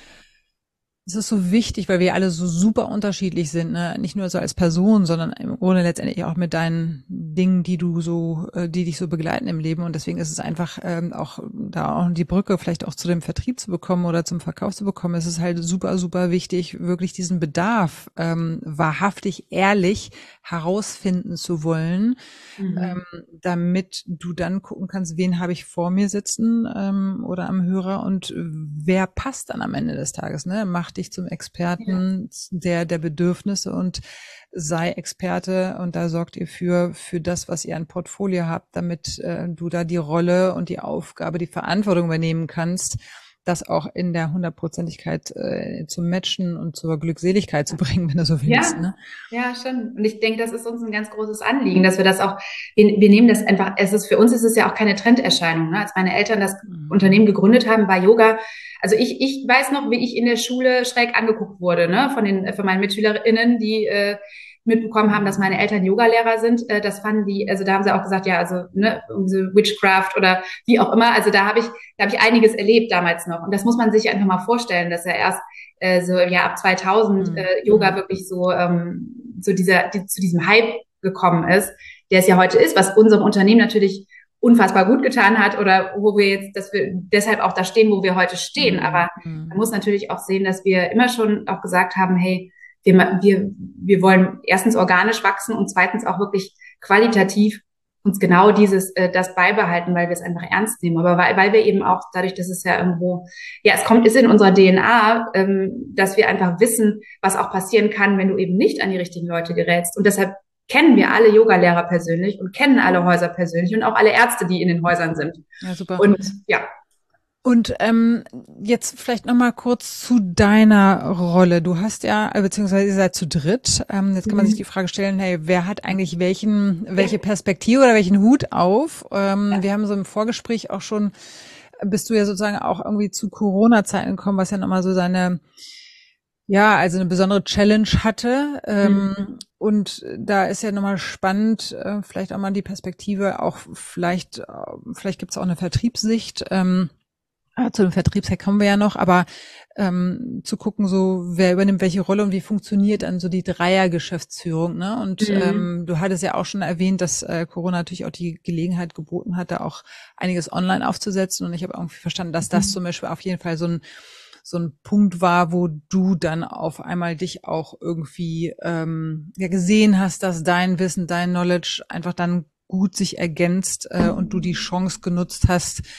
es ist so wichtig, weil wir alle so super unterschiedlich sind, ne? Nicht nur so als Person, sondern im Grunde letztendlich auch mit deinen Dingen, die du so, die dich so begleiten im Leben. Und deswegen ist es einfach ähm, auch da auch die Brücke vielleicht auch zu dem Vertrieb zu bekommen oder zum Verkauf zu bekommen. Es ist halt super, super wichtig, wirklich diesen Bedarf ähm, wahrhaftig, ehrlich herausfinden zu wollen, mhm. ähm, damit du dann gucken kannst, wen habe ich vor mir sitzen ähm, oder am Hörer und wer passt dann am Ende des Tages, ne? Macht dich zum Experten ja. der der Bedürfnisse und sei Experte und da sorgt ihr für für das, was ihr an Portfolio habt, damit äh, du da die Rolle und die Aufgabe, die Verantwortung übernehmen kannst, das auch in der Hundertprozentigkeit äh, zu matchen und zur Glückseligkeit zu bringen, wenn du so willst. Ja, ne? Ja, schon. Und ich denke, das ist uns ein ganz großes Anliegen, dass wir das auch, wir, wir nehmen das einfach, es ist, für uns ist es ja auch keine Trenderscheinung. Ne? Als meine Eltern das mhm. Unternehmen gegründet haben, war Yoga, also ich, ich weiß noch, wie ich in der Schule schräg angeguckt wurde, ne, von den, von meinen MitschülerInnen, die, äh, mitbekommen haben, dass meine Eltern Yogalehrer sind, äh, das fanden die, also da haben sie auch gesagt, ja, also ne, so Witchcraft oder wie auch immer, also da habe ich, da habe ich einiges erlebt damals noch und das muss man sich einfach mal vorstellen, dass er erst äh, so ja ab zweitausend äh, Yoga wirklich so ähm, so dieser die, zu diesem Hype gekommen ist, der es ja heute ist, was unserem Unternehmen natürlich unfassbar gut getan hat oder wo wir jetzt, dass wir deshalb auch da stehen, wo wir heute stehen, aber man muss natürlich auch sehen, dass wir immer schon auch gesagt haben, hey, Wir, wir, wir wollen erstens organisch wachsen und zweitens auch wirklich qualitativ uns genau dieses, äh, das beibehalten, weil wir es einfach ernst nehmen. Aber weil, weil wir eben auch dadurch, dass es ja irgendwo, ja, es kommt, ist in unserer D N A, ähm, dass wir einfach wissen, was auch passieren kann, wenn du eben nicht an die richtigen Leute gerätst. Und deshalb kennen wir alle Yogalehrer persönlich und kennen alle Häuser persönlich und auch alle Ärzte, die in den Häusern sind. Ja, super. Und ja. Und ähm, jetzt vielleicht noch mal kurz zu deiner Rolle. Du hast ja, beziehungsweise ihr seid zu dritt. Ähm, jetzt kann man mhm. sich die Frage stellen, hey, wer hat eigentlich welchen, welche Perspektive oder welchen Hut auf? Ähm, ja. Wir haben so im Vorgespräch auch schon, bist du ja sozusagen auch irgendwie zu Corona-Zeiten gekommen, was ja nochmal so seine, ja, also eine besondere Challenge hatte. Ähm, mhm. Und da ist ja nochmal spannend, äh, vielleicht auch mal die Perspektive, auch vielleicht, äh, vielleicht gibt es auch eine Vertriebssicht, ähm, zu dem Vertriebshack kommen wir ja noch, aber ähm, zu gucken, so wer übernimmt welche Rolle und wie funktioniert dann so die Dreier-Geschäftsführung, ne? Und mhm. ähm, du hattest ja auch schon erwähnt, dass äh, Corona natürlich auch die Gelegenheit geboten hatte, auch einiges online aufzusetzen. Und ich habe irgendwie verstanden, dass das mhm. zum Beispiel auf jeden Fall so ein so ein Punkt war, wo du dann auf einmal dich auch irgendwie ähm, ja gesehen hast, dass dein Wissen, dein Knowledge einfach dann gut sich ergänzt äh, und du die Chance genutzt hast,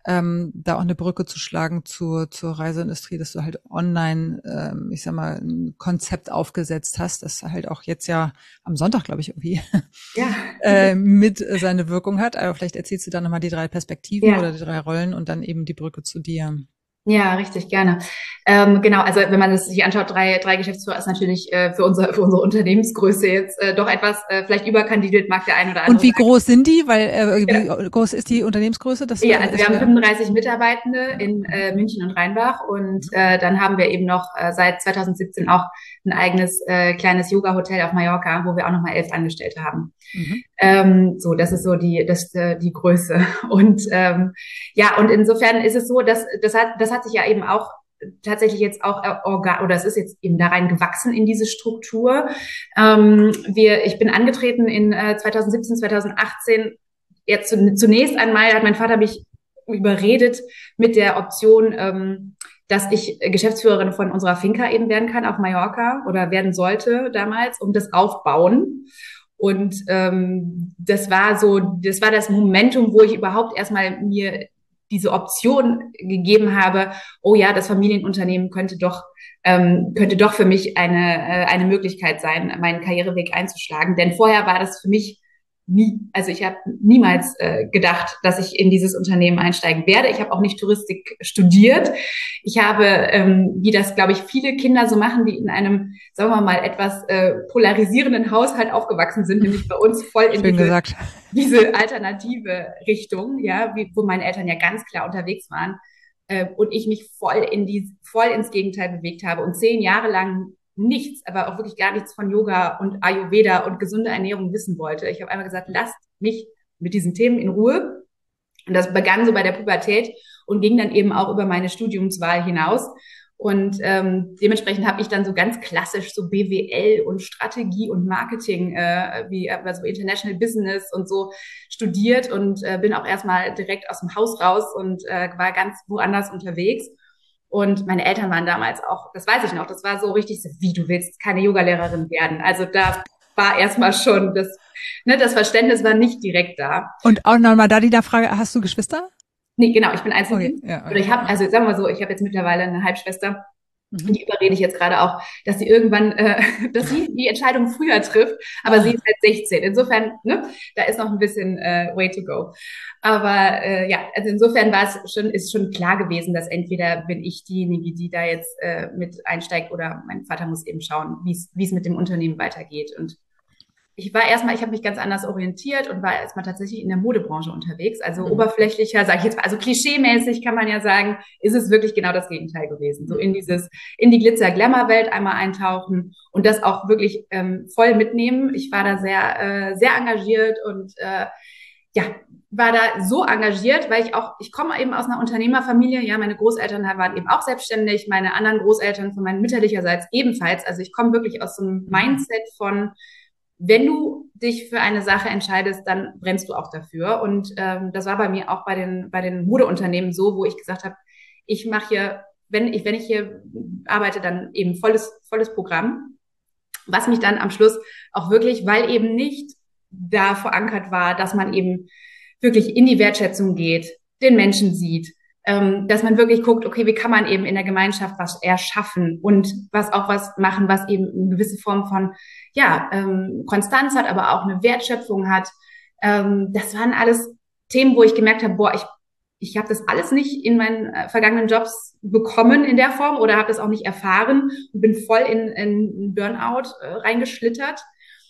ähm, da auch eine Brücke zu schlagen zur, zur Reiseindustrie, dass du halt online, ähm, ich sag mal, ein Konzept aufgesetzt hast, das halt auch jetzt ja am Sonntag, glaube ich, irgendwie Ja. äh, mit äh, seine Wirkung hat. Aber vielleicht erzählst du dann nochmal die drei Perspektiven Ja. oder die drei Rollen und dann eben die Brücke zu dir. Ja, richtig, gerne. Ähm, genau, also wenn man es sich anschaut, drei, drei Geschäftsführer ist natürlich äh, für, unser, für unsere Unternehmensgröße jetzt äh, doch etwas äh, vielleicht überkandidelt, mag der ein oder andere Und wie sagen. groß sind die? Weil äh, Ja. wie groß ist die Unternehmensgröße? Das, Ja, äh, also das wir haben wär- fünfunddreißig Mitarbeitende in äh, München und Rheinbach und äh, dann haben wir eben noch äh, seit zweitausendsiebzehn auch ein eigenes äh, kleines Yoga-Hotel auf Mallorca, wo wir auch nochmal elf Angestellte haben. Mhm. Ähm, so, das ist so die, das, äh, die Größe. Und ähm, ja, und insofern ist es so, dass das hat, das hat sich ja eben auch tatsächlich jetzt auch äh, organ oder es ist jetzt eben da rein gewachsen in diese Struktur. Ähm, wir, ich bin angetreten in äh, zweitausendsiebzehn, zweitausendachtzehn. Jetzt zunächst einmal hat mein Vater mich überredet mit der Option, ähm, dass ich Geschäftsführerin von unserer Finca eben werden kann auf Mallorca oder werden sollte damals, um das aufbauen. Und ähm, das war so, das war das Momentum, wo ich überhaupt erstmal mir diese Option gegeben habe, oh ja, das Familienunternehmen könnte doch ähm, könnte doch für mich eine äh, eine Möglichkeit sein, meinen Karriereweg einzuschlagen. Denn vorher war das für mich nie, also ich habe niemals äh, gedacht, dass ich in dieses Unternehmen einsteigen werde. Ich habe auch nicht Touristik studiert. Ich habe, ähm, wie das, glaube ich, viele Kinder so machen, die in einem, sagen wir mal, etwas äh, polarisierenden Haushalt aufgewachsen sind, nämlich bei uns voll in Schön diese, gesagt. diese alternative Richtung, ja, wie, wo meine Eltern ja ganz klar unterwegs waren äh, und ich mich voll in die, voll ins Gegenteil bewegt habe und zehn Jahre lang nichts, aber auch wirklich gar nichts von Yoga und Ayurveda und gesunde Ernährung wissen wollte. Ich habe einmal gesagt, lasst mich mit diesen Themen in Ruhe. Und das begann so bei der Pubertät und ging dann eben auch über meine Studiumswahl hinaus. Und ähm, dementsprechend habe ich dann so ganz klassisch so B W L und Strategie und Marketing, äh, wie also International Business und so studiert und äh, bin auch erstmal direkt aus dem Haus raus und äh, war ganz woanders unterwegs. Und meine Eltern waren damals auch, das weiß ich noch, das war so richtig so, wie du willst keine Yogalehrerin werden. Also da war erstmal schon das, ne, das Verständnis war nicht direkt da. Und auch nochmal da die Frage, hast du Geschwister? Nee, genau, ich bin Einzelkind. Okay, ja, okay. Oder ich habe, also sagen wir mal so, ich habe jetzt mittlerweile eine Halbschwester. Mhm. Die überrede ich jetzt gerade auch, dass sie irgendwann, äh, dass sie die Entscheidung früher trifft, aber Ah. sie ist halt sechzehn. Insofern, ne, da ist noch ein bisschen äh, way to go. Aber äh, ja, also insofern war es schon, ist schon klar gewesen, dass entweder bin ich diejenige, die da jetzt äh, mit einsteigt, oder mein Vater muss eben schauen, wie es wie es mit dem Unternehmen weitergeht. Und ich war erstmal, ich habe mich ganz anders orientiert und war erstmal tatsächlich in der Modebranche unterwegs. Also Mhm. oberflächlicher, sage ich jetzt mal, also klischeemäßig kann man ja sagen, ist es wirklich genau das Gegenteil gewesen. So in dieses, in die Glitzer-Glamour-Welt einmal eintauchen und das auch wirklich ähm, voll mitnehmen. Ich war da sehr, äh, sehr engagiert und äh, ja, war da so engagiert, weil ich auch, ich komme eben aus einer Unternehmerfamilie, ja, meine Großeltern waren eben auch selbstständig, meine anderen Großeltern von meinen mütterlicherseits ebenfalls. Also ich komme wirklich aus so einem Mindset von, wenn du dich für eine Sache entscheidest, dann brennst du auch dafür. Und ähm, das war bei mir auch bei den bei den Modeunternehmen so, wo ich gesagt habe, ich mache hier, wenn ich wenn ich hier arbeite, dann eben volles volles Programm, was mich dann am Schluss auch wirklich, weil eben nicht da verankert war, dass man eben wirklich in die Wertschätzung geht, den Menschen sieht, ähm, dass man wirklich guckt, okay, wie kann man eben in der Gemeinschaft was erschaffen und was auch was machen, was eben eine gewisse Form von ja, ähm, Konstanz hat, aber auch eine Wertschöpfung hat. Ähm, das waren alles Themen, wo ich gemerkt habe, boah, ich ich habe das alles nicht in meinen äh, vergangenen Jobs bekommen in der Form oder habe das auch nicht erfahren und bin voll in, in Burnout äh, reingeschlittert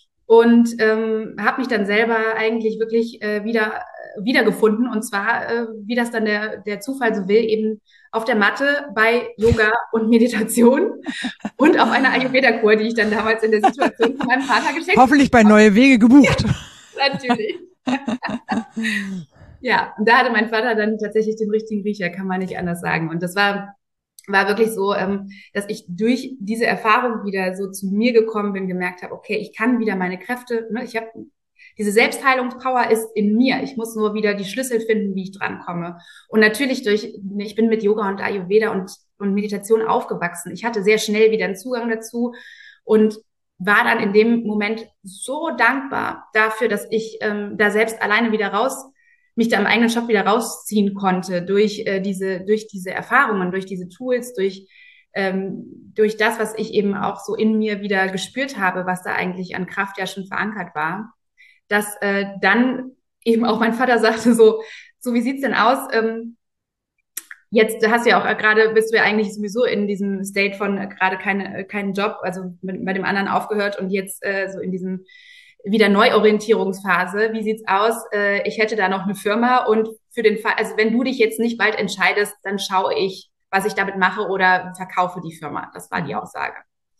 und ähm, habe mich dann selber eigentlich wirklich äh, wieder wiedergefunden und zwar, äh, wie das dann der der Zufall so will, eben auf der Matte bei Yoga und Meditation und auf einer Ayurveda-Kur, die ich dann damals in der Situation von meinem Vater geschenkt habe. Hoffentlich bei Neue Wege gebucht. Ja, natürlich. Ja, und da hatte mein Vater dann tatsächlich den richtigen Riecher, kann man nicht anders sagen. Und das war war wirklich so, ähm, dass ich durch diese Erfahrung wieder so zu mir gekommen bin, gemerkt habe, okay, ich kann wieder meine Kräfte, ne, ich habe diese Selbstheilungspower ist in mir. Ich muss nur wieder die Schlüssel finden, wie ich drankomme. Und natürlich durch, ich bin mit Yoga und Ayurveda und, und Meditation aufgewachsen. Ich hatte sehr schnell wieder einen Zugang dazu und war dann in dem Moment so dankbar dafür, dass ich ähm, da selbst alleine wieder raus mich da im eigenen Shop wieder rausziehen konnte durch äh, diese, durch diese Erfahrungen, durch diese Tools, durch ähm, durch das, was ich eben auch so in mir wieder gespürt habe, was da eigentlich an Kraft ja schon verankert war, dass äh, dann eben auch mein Vater sagte so, so wie sieht's denn aus? Ähm, jetzt hast du ja auch gerade, bist du ja eigentlich sowieso in diesem State von äh, gerade keine, keinen Job, also mit, bei dem anderen aufgehört und jetzt äh, so in diesem wieder Neuorientierungsphase. Wie sieht's aus? Äh, ich hätte da noch eine Firma und für den Fall, also wenn du dich jetzt nicht bald entscheidest, dann schaue ich, was ich damit mache oder verkaufe die Firma. Das war die Aussage.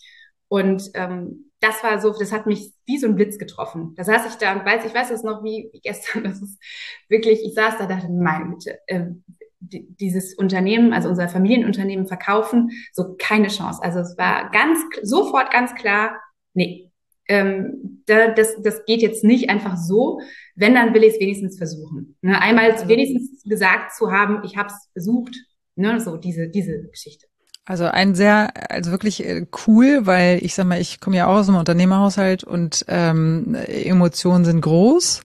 Und ähm, das war so, das hat mich wie so ein Blitz getroffen. Da saß ich da und weiß, ich weiß es noch wie, wie gestern, das ist wirklich, ich saß da und dachte, meine Güte, äh, dieses Unternehmen, also unser Familienunternehmen verkaufen, so keine Chance. Also es war ganz, sofort ganz klar, nee, ähm, da, das, das geht jetzt nicht einfach so. Wenn, dann will ich es wenigstens versuchen. Ne? Einmal also, wenigstens gesagt zu haben, ich habe es versucht, ne? So diese, diese Geschichte. Also ein sehr, also wirklich cool, weil ich sag mal, ich komme ja auch aus einem Unternehmerhaushalt und ähm, Emotionen sind groß.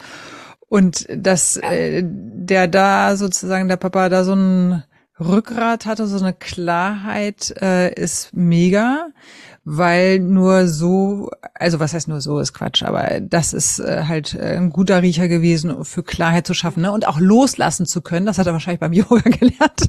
Und dass äh, der da sozusagen, der Papa da so ein Rückgrat hatte, so eine Klarheit, äh, ist mega, weil nur so, also was heißt nur so, ist Quatsch, aber das ist äh, halt ein guter Riecher gewesen, für Klarheit zu schaffen, ne? Und auch loslassen zu können, das hat er wahrscheinlich beim Yoga gelernt.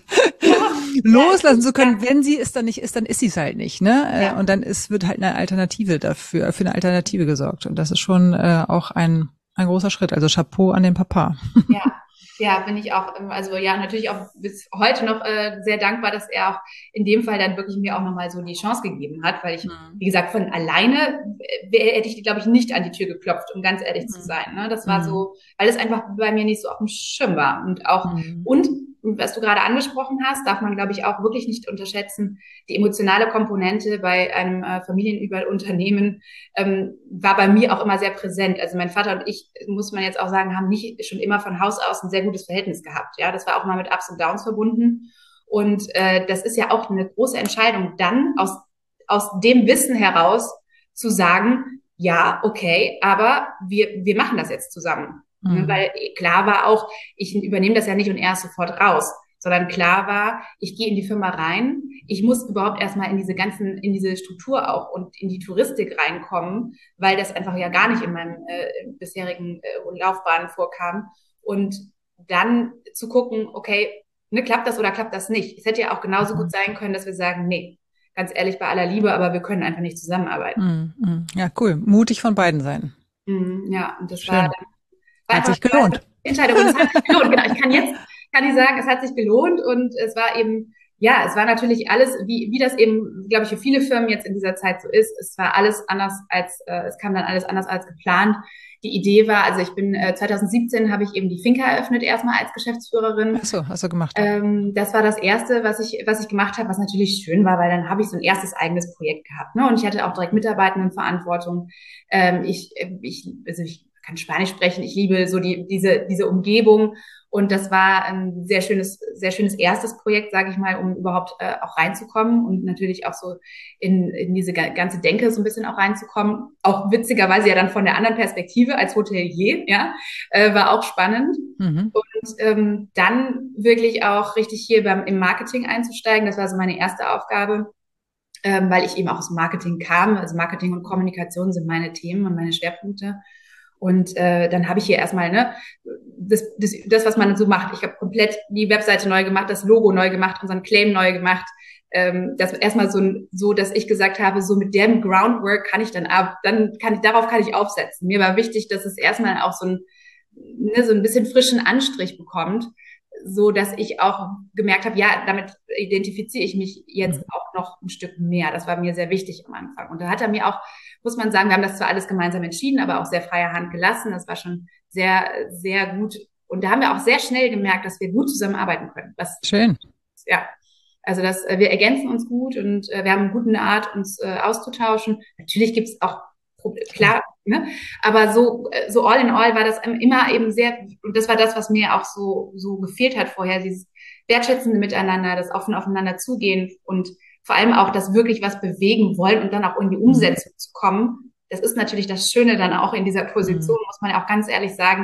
Loslassen zu können, wenn sie es dann nicht ist, dann ist sie es halt nicht, ne? Ja. Und dann ist, wird halt eine Alternative dafür, für eine Alternative gesorgt. Und das ist schon äh, auch ein Ein großer Schritt, also Chapeau an den Papa. Ja, ja, bin ich auch, also ja, natürlich auch bis heute noch äh, sehr dankbar, dass er auch in dem Fall dann wirklich mir auch nochmal so die Chance gegeben hat, weil ich, mhm. wie gesagt, von alleine äh, hätte ich, glaube ich, nicht an die Tür geklopft, um ganz ehrlich mhm. zu sein. Ne? Das war mhm. so, weil es einfach bei mir nicht so auf dem Schirm war. Und auch, mhm. und was du gerade angesprochen hast, darf man, glaube ich, auch wirklich nicht unterschätzen. Die emotionale Komponente bei einem äh, Familienunternehmen ähm, war bei mir auch immer sehr präsent. Also mein Vater und ich, muss man jetzt auch sagen, haben nicht schon immer von Haus aus ein sehr gutes Verhältnis gehabt. Ja, das war auch mal mit Ups und Downs verbunden. Und äh, das ist ja auch eine große Entscheidung, dann aus aus dem Wissen heraus zu sagen, ja, okay, aber wir wir machen das jetzt zusammen. Mhm. Weil klar war auch, ich übernehme das ja nicht und er ist sofort raus, sondern klar war, ich gehe in die Firma rein, ich muss überhaupt erstmal in diese ganzen, in diese Struktur auch und in die Touristik reinkommen, weil das einfach ja gar nicht in meinem äh, bisherigen äh, Laufbahn vorkam. Und dann zu gucken, okay, ne, klappt das oder klappt das nicht? Es hätte ja auch genauso mhm. gut sein können, dass wir sagen, nee, ganz ehrlich, bei aller Liebe, aber wir können einfach nicht zusammenarbeiten. Mhm. Ja, cool. Mutig von beiden Seiten. Mhm, ja, und das Schön. war dann Hat sich gelohnt. Entscheidung. Und es hat sich gelohnt. Genau. Ich kann jetzt, kann ich sagen, es hat sich gelohnt und es war eben, ja, es war natürlich alles, wie, wie das eben, glaube ich, für viele Firmen jetzt in dieser Zeit so ist. Es war alles anders als, äh, es kam dann alles anders als geplant. Die Idee war, also ich bin, äh, zwanzig siebzehn habe ich eben die Finca eröffnet, erstmal als Geschäftsführerin. Ach so, hast du gemacht. Ähm, das war das Erste, was ich, was ich gemacht habe, was natürlich schön war, weil dann habe ich so ein erstes eigenes Projekt gehabt, ne? Und ich hatte auch direkt Mitarbeitendenverantwortung. Ähm, ich, ich, also ich kann Spanisch sprechen, ich liebe so die, diese, diese Umgebung. Und das war ein sehr schönes, sehr schönes erstes Projekt, sage ich mal, um überhaupt äh, auch reinzukommen und natürlich auch so in, in diese ganze Denke so ein bisschen auch reinzukommen. Auch witzigerweise ja dann von der anderen Perspektive als Hotelier, ja, äh, war auch spannend. Mhm. Und ähm, dann wirklich auch richtig hier beim im Marketing einzusteigen. Das war so meine erste Aufgabe, ähm, weil ich eben auch aus dem Marketing kam. Also Marketing und Kommunikation sind meine Themen und meine Schwerpunkte. Und äh, dann habe ich hier erstmal ne das, das, das was man so macht. Ich habe komplett die Webseite neu gemacht, das Logo neu gemacht, unseren Claim neu gemacht. Ähm, das erstmal so, so, dass ich gesagt habe, so mit dem Groundwork kann ich dann ab, dann kann ich darauf kann ich aufsetzen. Mir war wichtig, dass es erstmal auch so ein ne, so ein bisschen frischen Anstrich bekommt, so dass ich auch gemerkt habe, ja, damit identifiziere ich mich jetzt auch noch ein Stück mehr. Das war mir sehr wichtig am Anfang. Und da hat er mir auch, muss man sagen, wir haben das zwar alles gemeinsam entschieden, aber auch sehr freie Hand gelassen. Das war schon sehr, sehr gut. Und da haben wir auch sehr schnell gemerkt, dass wir gut zusammenarbeiten können. Was, Schön. Ja. Also das, wir ergänzen uns gut und wir haben eine gute Art, uns äh, auszutauschen. Natürlich gibt es auch Probleme, klar, ne? Aber so, so all in all war das immer eben sehr, und das war das, was mir auch so, so gefehlt hat vorher, dieses wertschätzende Miteinander, das offen aufeinander zugehen und vor allem auch das wirklich was bewegen wollen und dann auch in die Umsetzung zu kommen. Das ist natürlich das Schöne dann auch in dieser Position, muss man ja auch ganz ehrlich sagen.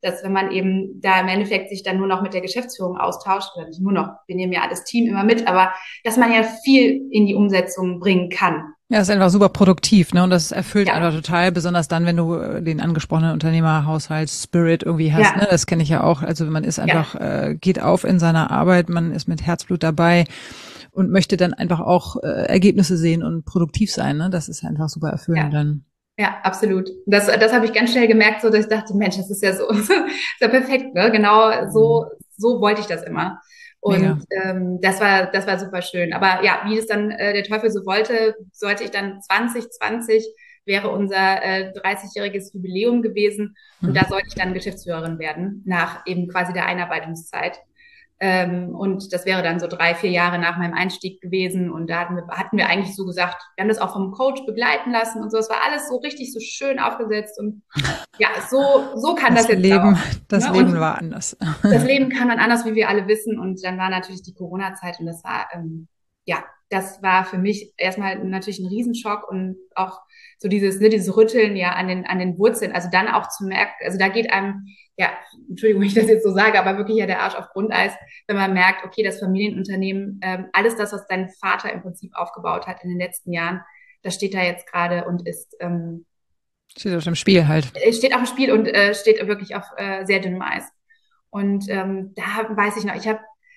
dass wenn man eben da im Endeffekt sich dann nur noch mit der Geschäftsführung austauscht, oder nicht nur noch, wir nehmen ja das Team immer mit, aber dass man ja viel in die Umsetzung bringen kann. Ja, ist einfach super produktiv, ne? Und das erfüllt Ja. einfach total, besonders dann, wenn du den angesprochenen Unternehmerhaushalts-Spirit irgendwie hast, Ja. ne? Das kenne ich ja auch. Also man ist einfach, ja. äh, geht auf in seiner Arbeit, man ist mit Herzblut dabei und möchte dann einfach auch äh, Ergebnisse sehen und produktiv sein, ne? Das ist einfach super erfüllend Ja. dann. Ja, absolut. Das, das habe ich ganz schnell gemerkt, so dass ich dachte, Mensch, das ist ja so, ist ja perfekt, ne? Genau so, so wollte ich das immer. Und ähm, das war, das war super schön. Aber ja, wie das dann äh, der Teufel so wollte, sollte ich dann zwanzig zwanzig wäre unser äh, dreißigjähriges Jubiläum gewesen und mhm. da sollte ich dann Geschäftsführerin werden nach eben quasi der Einarbeitungszeit. Ähm, und das wäre dann so drei, vier Jahre nach meinem Einstieg gewesen. Und da hatten wir, hatten wir eigentlich so gesagt, wir haben das auch vom Coach begleiten lassen und so. Es war alles so richtig so schön aufgesetzt. Und ja, so, so kann das, das jetzt Leben, auch. Das ne? Leben und war anders. Das Leben kann dann anders, wie wir alle wissen. Und dann war natürlich die Corona-Zeit und das war, ähm, ja, das war für mich erstmal natürlich ein Riesenschock und auch so dieses, ne, dieses Rütteln ja an den, an den Wurzeln. Also dann auch zu merken, also da geht einem, ja, Entschuldigung, wenn ich das jetzt so sage, aber wirklich ja der Arsch auf Grundeis, wenn man merkt, okay, das Familienunternehmen, ähm, alles das, was dein Vater im Prinzip aufgebaut hat in den letzten Jahren, das steht da jetzt gerade und ist, ähm, steht auf dem Spiel halt. Steht auf dem Spiel und äh, steht wirklich auf äh, sehr dünnem Eis. Und ähm, da weiß ich noch, ich habe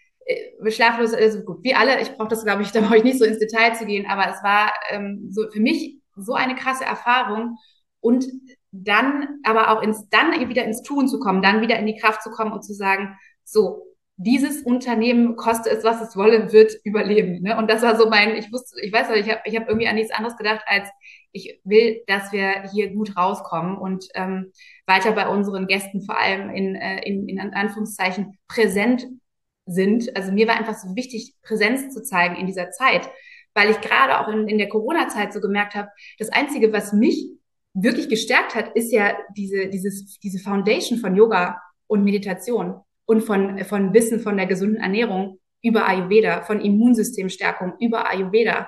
äh, schlaflos, also gut, wie alle, ich brauche das, glaube ich, da brauche ich nicht so ins Detail zu gehen, aber es war ähm, so für mich so eine krasse Erfahrung und dann aber auch ins, dann wieder ins Tun zu kommen, dann wieder in die Kraft zu kommen und zu sagen, so, dieses Unternehmen, koste es, was es wolle, wird überleben. Ne? Und das war so mein, ich wusste, ich weiß nicht, ich habe ich hab irgendwie an nichts anderes gedacht, als ich will, dass wir hier gut rauskommen und ähm, weiter bei unseren Gästen vor allem in, äh, in, in Anführungszeichen präsent sind. Also mir war einfach so wichtig, Präsenz zu zeigen in dieser Zeit, weil ich gerade auch in, in der Corona-Zeit so gemerkt habe, das Einzige, was mich wirklich gestärkt hat, ist ja diese, dieses, diese Foundation von Yoga und Meditation und von, von Wissen von der gesunden Ernährung über Ayurveda, von Immunsystemstärkung über Ayurveda.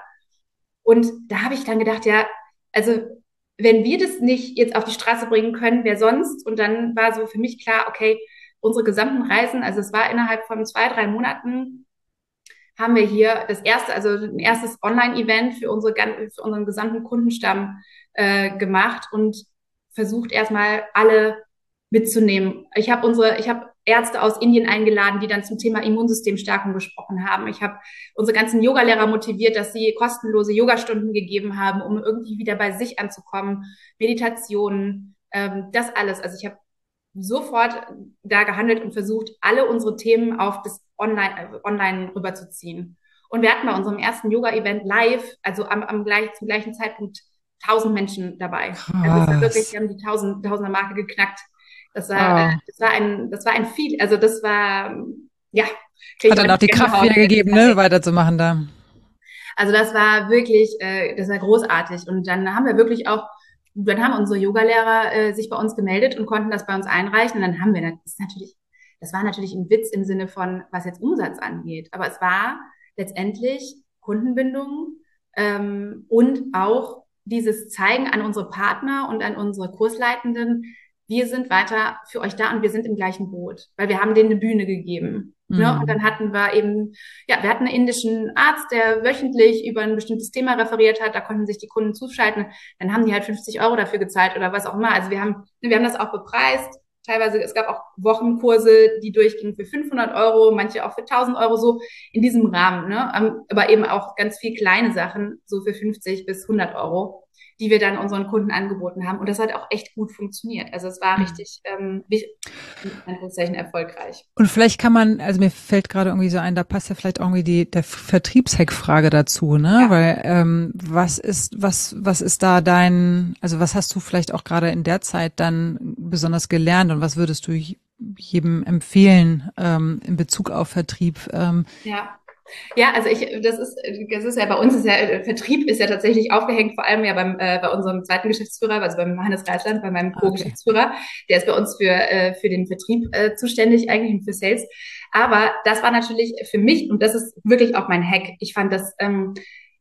Und da habe ich dann gedacht, ja, also wenn wir das nicht jetzt auf die Straße bringen können, wer sonst? Und dann war so für mich klar, okay, unsere gesamten Reisen, also es war innerhalb von zwei, drei Monaten, haben wir hier das erste, also ein erstes Online-Event für unsere, für unseren gesamten Kundenstamm äh, gemacht und versucht erstmal alle mitzunehmen. Ich habe unsere, ich habe Ärzte aus Indien eingeladen, die dann zum Thema Immunsystemstärkung gesprochen haben. Ich habe unsere ganzen Yogalehrer motiviert, dass sie kostenlose Yogastunden gegeben haben, um irgendwie wieder bei sich anzukommen. Meditationen, ähm, das alles. Also ich habe sofort da gehandelt und versucht, alle unsere Themen auf das Online, äh, Online rüberzuziehen. Und wir hatten bei unserem ersten Yoga-Event live, also am, am gleich, zum gleichen Zeitpunkt tausend Menschen dabei. Krass. Also es war wirklich, wir haben die tausend, tausender Marke geknackt. Das war, wow. äh, das war ein, das war ein viel, also das war, ja. Hat dann auch die Kraft wieder gegeben, ne, weiterzumachen da. Also das war wirklich, äh, das war großartig. Und dann haben wir wirklich auch, dann haben unsere Yogalehrer äh, sich bei uns gemeldet und konnten das bei uns einreichen. Und dann haben wir, das ist natürlich, das war natürlich ein Witz im Sinne von, was jetzt Umsatz angeht. Aber es war letztendlich Kundenbindung ähm, und auch dieses Zeigen an unsere Partner und an unsere Kursleitenden, wir sind weiter für euch da und wir sind im gleichen Boot, weil wir haben denen eine Bühne gegeben. Mhm. Ne? Und dann hatten wir eben, ja, wir hatten einen indischen Arzt, der wöchentlich über ein bestimmtes Thema referiert hat, da konnten sich die Kunden zuschalten, dann haben die halt fünfzig Euro dafür gezahlt oder was auch immer. Also wir haben, wir haben das auch bepreist. Teilweise, es gab auch Wochenkurse, die durchgingen für fünfhundert Euro, manche auch für tausend Euro, so in diesem Rahmen, ne? Aber eben auch ganz viel kleine Sachen, so für fünfzig bis hundert Euro, die wir dann unseren Kunden angeboten haben. Und das hat auch echt gut funktioniert. Also es war richtig, ähm, in Anführungszeichen, erfolgreich. Und vielleicht kann man, also mir fällt gerade irgendwie so ein, da passt ja vielleicht irgendwie die der Vertriebshack-Frage dazu, ne? Ja. Weil ähm, was ist, was, was ist da dein, also was hast du vielleicht auch gerade in der Zeit dann besonders gelernt und was würdest du jedem empfehlen ähm, in Bezug auf Vertrieb? Ähm, ja. Ja, also ich, das ist, das ist ja bei uns ist ja, Vertrieb ist ja tatsächlich aufgehängt, vor allem ja beim, äh, bei unserem zweiten Geschäftsführer, also beim Hannes Reisland, bei meinem Co-Geschäftsführer. Okay. Der ist bei uns für, äh, für den Vertrieb äh, zuständig, eigentlich und für Sales. Aber das war natürlich für mich, und das ist wirklich auch mein Hack. Ich fand das, ähm,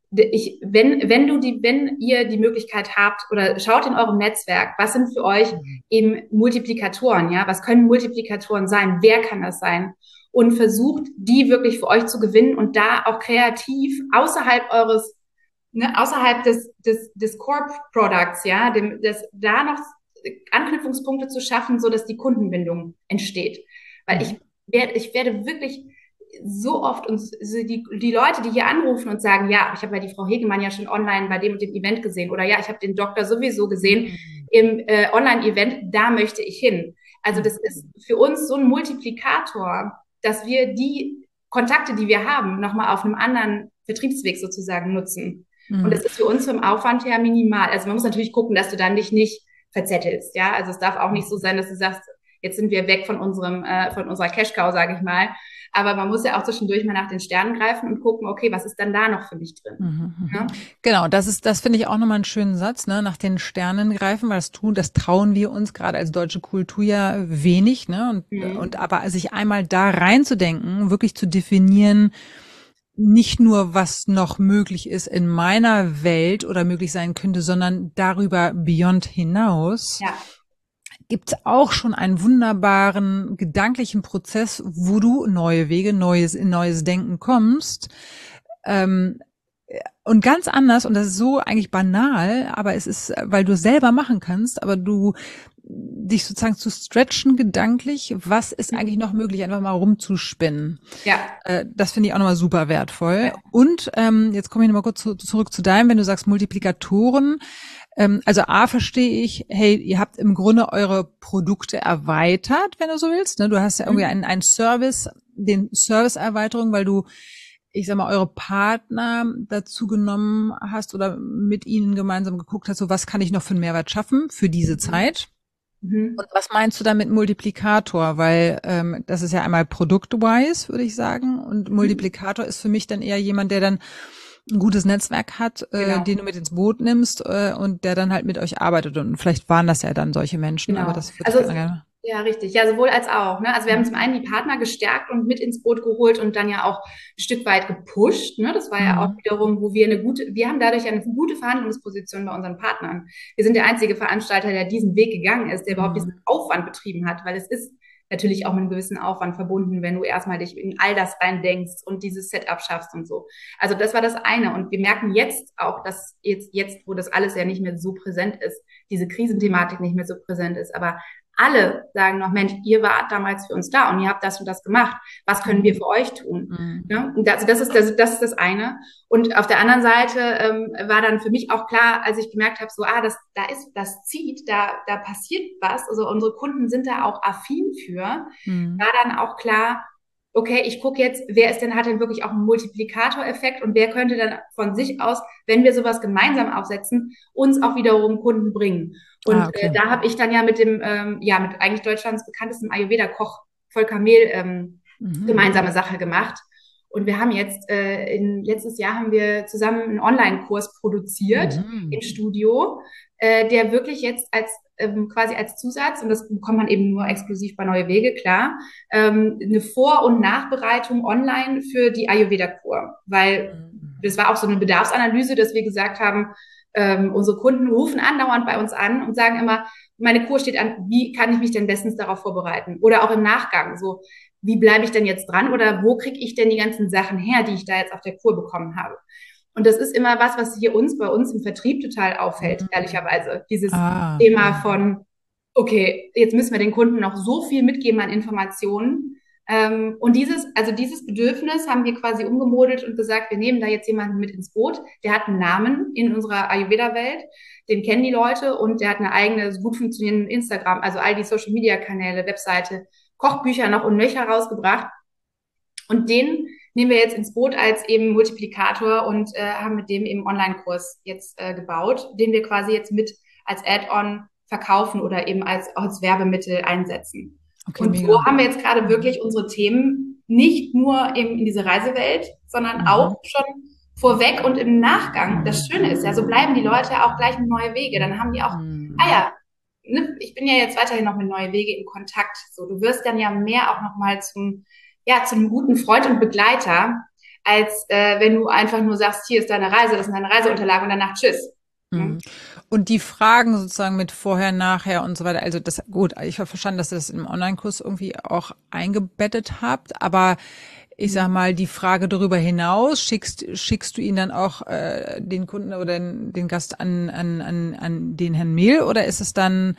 ich, wenn, wenn du die, wenn ihr die Möglichkeit habt oder schaut in eurem Netzwerk, was sind für euch eben Multiplikatoren, ja? Was können Multiplikatoren sein? Wer kann das sein? Und versucht, die wirklich für euch zu gewinnen und da auch kreativ außerhalb eures, ne, außerhalb des, des, des Core-Products, ja, dem, das, da noch Anknüpfungspunkte zu schaffen, so dass die Kundenbindung entsteht. Weil ich werde, ich werde wirklich so oft und so die, die Leute, die hier anrufen und sagen, ja, ich habe ja die Frau Hegemann ja schon online bei dem und dem Event gesehen oder ja, ich habe den Doktor sowieso gesehen mhm. im äh, Online-Event, da möchte ich hin. Also das ist für uns so ein Multiplikator, dass wir die Kontakte, die wir haben, nochmal auf einem anderen Vertriebsweg sozusagen nutzen. Mhm. Und das ist für uns vom Aufwand her minimal. Also man muss natürlich gucken, dass du dann dich nicht verzettelst, ja. Also es darf auch nicht so sein, dass du sagst, jetzt sind wir weg von unserem, äh, von unserer Cash-Cow, sage ich mal. Aber man muss ja auch zwischendurch mal nach den Sternen greifen und gucken, okay, was ist dann da noch für mich drin? Mhm. Ja? Genau, das ist, das finde ich auch nochmal einen schönen Satz, ne? Nach den Sternen greifen, weil das tun, das trauen wir uns gerade als deutsche Kultur ja wenig, ne? Und, mhm. und aber sich einmal da reinzudenken, wirklich zu definieren, nicht nur, was noch möglich ist in meiner Welt oder möglich sein könnte, sondern darüber beyond hinaus. Ja. Gibt es auch schon einen wunderbaren gedanklichen Prozess, wo du neue Wege, neues, in neues Denken kommst. Ähm, und ganz anders, und das ist so eigentlich banal, aber es ist, weil du es selber machen kannst, aber du dich sozusagen zu stretchen gedanklich, was ist eigentlich noch möglich, einfach mal rumzuspinnen. Ja. Äh, das finde ich auch nochmal super wertvoll. Ja. Und ähm, jetzt komme ich nochmal kurz zu, zurück zu deinem, wenn du sagst Multiplikatoren. Ähm, also A, verstehe ich, hey, ihr habt im Grunde eure Produkte erweitert, wenn du so willst. Ne? Du hast ja irgendwie einen, einen Service, den Serviceerweiterung, weil du, ich sag mal, eure Partner dazu genommen hast oder mit ihnen gemeinsam geguckt hast, so was kann ich noch für einen Mehrwert schaffen für diese mhm. Zeit. Und was meinst du da mit Multiplikator? Weil ähm, das ist ja einmal product-wise, würde ich sagen. Und Multiplikator ist für mich dann eher jemand, der dann ein gutes Netzwerk hat, äh, genau. den du mit ins Boot nimmst äh, und der dann halt mit euch arbeitet. Und vielleicht waren das ja dann solche Menschen, genau. aber das würde also ich gerne. Ja, richtig. Ja, sowohl als auch. Ne? Also wir haben zum einen die Partner gestärkt und mit ins Boot geholt und dann ja auch ein Stück weit gepusht. Ne? Das war ja mhm. auch wiederum, wo wir eine gute, wir haben dadurch eine gute Verhandlungsposition bei unseren Partnern. Wir sind der einzige Veranstalter, der diesen Weg gegangen ist, der mhm. überhaupt diesen Aufwand betrieben hat, weil es ist natürlich auch mit einem gewissen Aufwand verbunden, wenn du erstmal dich in all das rein denkst und dieses Setup schaffst und so. Also das war das eine. Und wir merken jetzt auch, dass jetzt, jetzt, wo das alles ja nicht mehr so präsent ist, diese Krisenthematik nicht mehr so präsent ist, aber alle sagen noch, Mensch, ihr wart damals für uns da und ihr habt das und das gemacht. Was können wir für euch tun? Mhm. Ja, und das, das, ist, das, das ist das eine. Und auf der anderen Seite ähm, war dann für mich auch klar, als ich gemerkt habe, so, ah, das, da ist, das zieht, da, da passiert was. Also unsere Kunden sind da auch affin für. Mhm. War dann auch klar, okay, ich gucke jetzt, wer ist denn, hat denn wirklich auch einen Multiplikatoreffekt und wer könnte dann von sich aus, wenn wir sowas gemeinsam aufsetzen, uns auch wiederum Kunden bringen. Und ah, okay. äh, da habe ich dann ja mit dem, ähm, ja, mit eigentlich Deutschlands bekanntesten Ayurveda-Koch Volker Mehl ähm, mhm. gemeinsame Sache gemacht. Und wir haben jetzt, äh, in, letztes Jahr haben wir zusammen einen Online-Kurs produziert mhm. im Studio, äh, der wirklich jetzt als ähm, quasi als Zusatz, und das bekommt man eben nur exklusiv bei Neue Wege, klar, ähm, eine Vor- und Nachbereitung online für die Ayurveda-Kur. Weil mhm. das war auch so eine Bedarfsanalyse, dass wir gesagt haben, Ähm, unsere Kunden rufen andauernd bei uns an und sagen immer, meine Kur steht an, wie kann ich mich denn bestens darauf vorbereiten? Oder auch im Nachgang, so, wie bleibe ich denn jetzt dran? Oder wo kriege ich denn die ganzen Sachen her, die ich da jetzt auf der Kur bekommen habe? Und das ist immer was, was hier uns, bei uns im Vertrieb total auffällt, mhm. ehrlicherweise. Dieses ah. Thema von, okay, jetzt müssen wir den Kunden noch so viel mitgeben an Informationen. Ähm, und dieses, also dieses Bedürfnis haben wir quasi umgemodelt und gesagt, wir nehmen da jetzt jemanden mit ins Boot, der hat einen Namen in unserer Ayurveda-Welt, den kennen die Leute und der hat eine eigene, gut funktionierende Instagram, also all die Social-Media-Kanäle, Webseite, Kochbücher noch und nöcher rausgebracht. Und den nehmen wir jetzt ins Boot als eben Multiplikator und äh, haben mit dem eben Online-Kurs jetzt äh, gebaut, den wir quasi jetzt mit als Add-on verkaufen oder eben als, als Werbemittel einsetzen. Okay, und mega. So haben wir jetzt gerade wirklich unsere Themen nicht nur eben in diese Reisewelt, sondern mhm. auch schon vorweg und im Nachgang. Das Schöne ist ja, so bleiben die Leute auch gleich mit Neue Wege. Dann haben die auch, mhm. ah ja, ne, ich bin ja jetzt weiterhin noch mit Neue Wege in Kontakt. So, du wirst dann ja mehr auch nochmal zum, ja, zum guten Freund und Begleiter. als äh, wenn du einfach nur sagst, hier ist deine Reise, das sind deine Reiseunterlagen und danach tschüss. Mhm. Und die Fragen sozusagen mit vorher, nachher und so weiter, also das, gut, ich habe verstanden, dass ihr das im Online-Kurs irgendwie auch eingebettet habt, aber ich sag mal, die Frage darüber hinaus, schickst, schickst du ihn dann auch äh, den Kunden oder den, den Gast an, an, an, an den Herrn Mehl oder ist es dann,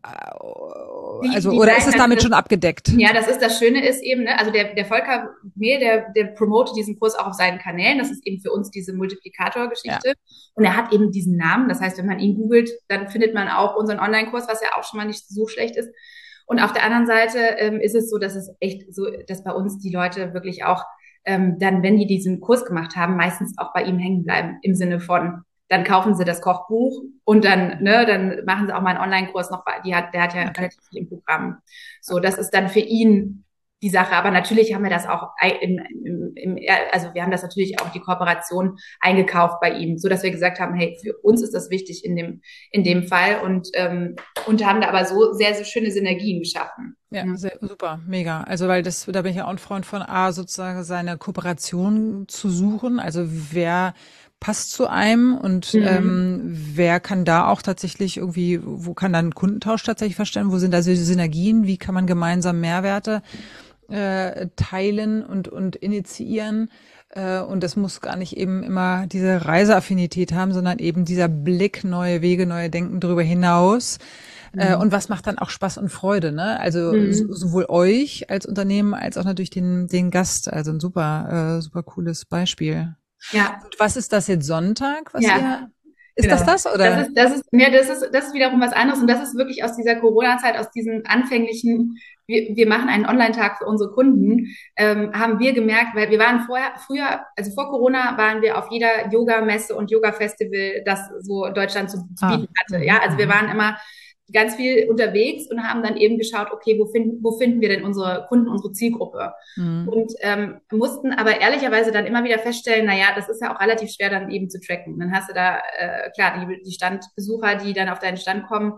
äh, Die, also, die oder ist es damit das, schon abgedeckt? Ja, das ist das Schöne ist eben, ne, also der, der Volker Mehl, der, der promotet diesen Kurs auch auf seinen Kanälen. Das ist eben für uns diese Multiplikator-Geschichte. Ja. Und er hat eben diesen Namen. Das heißt, wenn man ihn googelt, dann findet man auch unseren Online-Kurs, was ja auch schon mal nicht so schlecht ist. Und auf der anderen Seite ähm, ist es so, dass es echt so, dass bei uns die Leute wirklich auch ähm, dann, wenn die diesen Kurs gemacht haben, meistens auch bei ihm hängen bleiben im Sinne von, dann kaufen sie das Kochbuch und dann, ne, dann machen sie auch mal einen Online-Kurs noch, die hat, der hat ja okay. relativ viel im Programm. So, das ist dann für ihn die Sache. Aber natürlich haben wir das auch im, im, im, also wir haben das natürlich auch die Kooperation eingekauft bei ihm, so dass wir gesagt haben, hey, für uns ist das wichtig in dem, in dem Fall und, ähm, und haben da aber so sehr, sehr schöne Synergien geschaffen. Ja, sehr, super, mega. Also, weil das, da bin ich ja auch ein Freund von A, sozusagen seine Kooperation zu suchen. Also, wer passt zu einem und mhm. ähm, wer kann da auch tatsächlich irgendwie, wo kann dann Kundentausch tatsächlich verstehen, wo sind da so Synergien, wie kann man gemeinsam Mehrwerte äh, teilen und und initiieren äh, und das muss gar nicht eben immer diese Reiseaffinität haben, sondern eben dieser Blick, neue Wege, neue Denken darüber hinaus. Mhm. Äh, und was macht dann auch Spaß und Freude, ne? Also mhm. so, sowohl euch als Unternehmen als auch natürlich den den Gast. Also ein super äh, super cooles Beispiel. Ja. Und was ist das jetzt Sonntag? Was ja. ihr, ist genau. das das oder? Das ist, das ist, ja, das ist, das ist wiederum was anderes und das ist wirklich aus dieser Corona-Zeit, aus diesem anfänglichen, wir, wir machen einen Online-Tag für unsere Kunden, ähm, haben wir gemerkt, weil wir waren vorher, früher, also vor Corona waren wir auf jeder Yoga-Messe und Yoga-Festival, das so Deutschland zu, zu bieten ah. hatte. Ja, also wir waren immer ganz viel unterwegs und haben dann eben geschaut, okay, wo finden, wo finden wir denn unsere Kunden, unsere Zielgruppe? Mhm. Und ähm, mussten aber ehrlicherweise dann immer wieder feststellen, naja, das ist ja auch relativ schwer dann eben zu tracken. Dann hast du da, äh, klar, die, die Standbesucher, die dann auf deinen Stand kommen,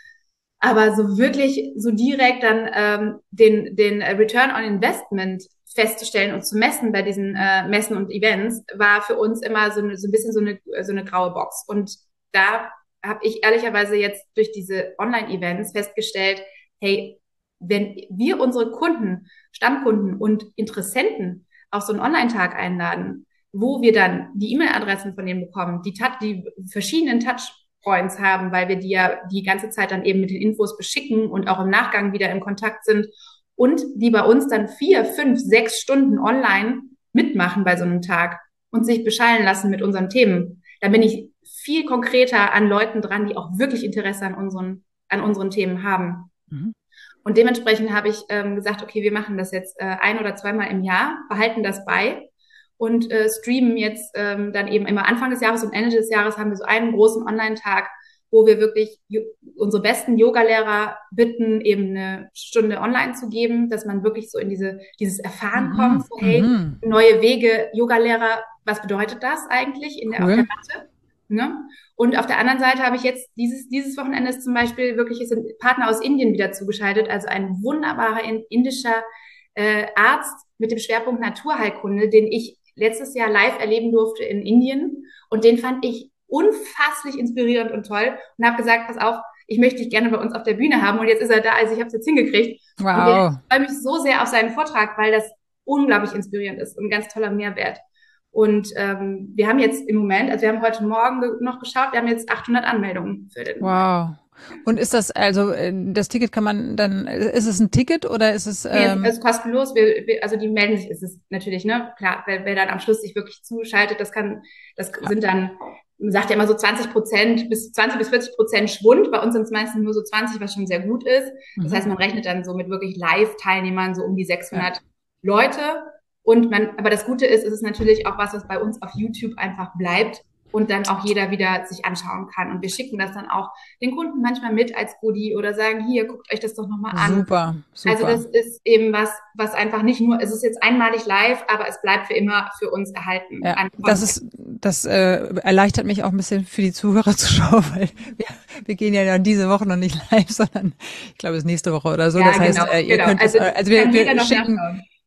aber so wirklich, so direkt dann ähm, den, den Return on Investment festzustellen und zu messen bei diesen äh, Messen und Events, war für uns immer so, eine, so ein bisschen so eine, so eine graue Box. Und da habe ich ehrlicherweise jetzt durch diese Online-Events festgestellt, hey, wenn wir unsere Kunden, Stammkunden und Interessenten auf so einen Online-Tag einladen, wo wir dann die E-Mail-Adressen von denen bekommen, die, die verschiedenen Touchpoints haben, weil wir die ja die ganze Zeit dann eben mit den Infos beschicken und auch im Nachgang wieder in Kontakt sind und die bei uns dann vier, fünf, sechs Stunden online mitmachen bei so einem Tag und sich beschallen lassen mit unseren Themen, dann bin ich viel konkreter an Leuten dran, die auch wirklich Interesse an unseren, an unseren Themen haben. Mhm. Und dementsprechend habe ich ähm, gesagt, okay, wir machen das jetzt äh, ein- oder zweimal im Jahr, behalten das bei und äh, streamen jetzt ähm, dann eben immer Anfang des Jahres und Ende des Jahres haben wir so einen großen Online-Tag, wo wir wirklich unsere besten Yoga-Lehrer bitten, eben eine Stunde online zu geben, dass man wirklich so in diese dieses Erfahren mhm. kommt, so, hey, mhm. neue Wege, Yoga-Lehrer, was bedeutet das eigentlich in der, cool. auf der Matte? Ne? Und auf der anderen Seite habe ich jetzt dieses dieses Wochenende ist zum Beispiel wirklich ist ein Partner aus Indien wieder zugeschaltet, also ein wunderbarer indischer äh, Arzt mit dem Schwerpunkt Naturheilkunde, den ich letztes Jahr live erleben durfte in Indien und den fand ich unfasslich inspirierend und toll und habe gesagt, pass auf, ich möchte dich gerne bei uns auf der Bühne haben und jetzt ist er da, also ich habe es jetzt hingekriegt. Wow. Und ich freue mich so sehr auf seinen Vortrag, weil das unglaublich inspirierend ist und ein ganz toller Mehrwert. Und ähm, wir haben jetzt im Moment, also wir haben heute Morgen noch geschaut, wir haben jetzt achthundert Anmeldungen für den. Wow. Und ist das, also das Ticket kann man dann, ist es ein Ticket oder ist es... Ähm nee, es ist kostenlos, wir, wir, also die melden sich, ist es natürlich, ne, klar, wer, wer dann am Schluss sich wirklich zuschaltet, das kann, das sind dann, man sagt ja immer so zwanzig Prozent bis zwanzig bis vierzig Prozent Schwund, bei uns sind es meistens nur so zwanzig, was schon sehr gut ist. Das mhm. heißt, man rechnet dann so mit wirklich Live-Teilnehmern so um die sechshundert ja. Leute. Und man, aber das Gute ist, es ist natürlich auch was, was bei uns auf YouTube einfach bleibt und dann auch jeder wieder sich anschauen kann. Und wir schicken das dann auch den Kunden manchmal mit als Goodie oder sagen, hier, guckt euch das doch nochmal an. Super, super. Also das ist eben was, was einfach nicht nur, es ist jetzt einmalig live, aber es bleibt für immer für uns erhalten. Ja, das ist, das äh, erleichtert mich auch ein bisschen für die Zuhörer zu schauen, weil wir, wir gehen ja dann diese Woche noch nicht live, sondern ich glaube, es ist nächste Woche oder so. Ja, das genau, heißt, äh, ihr genau. könnt also, es, also wir, wir schicken,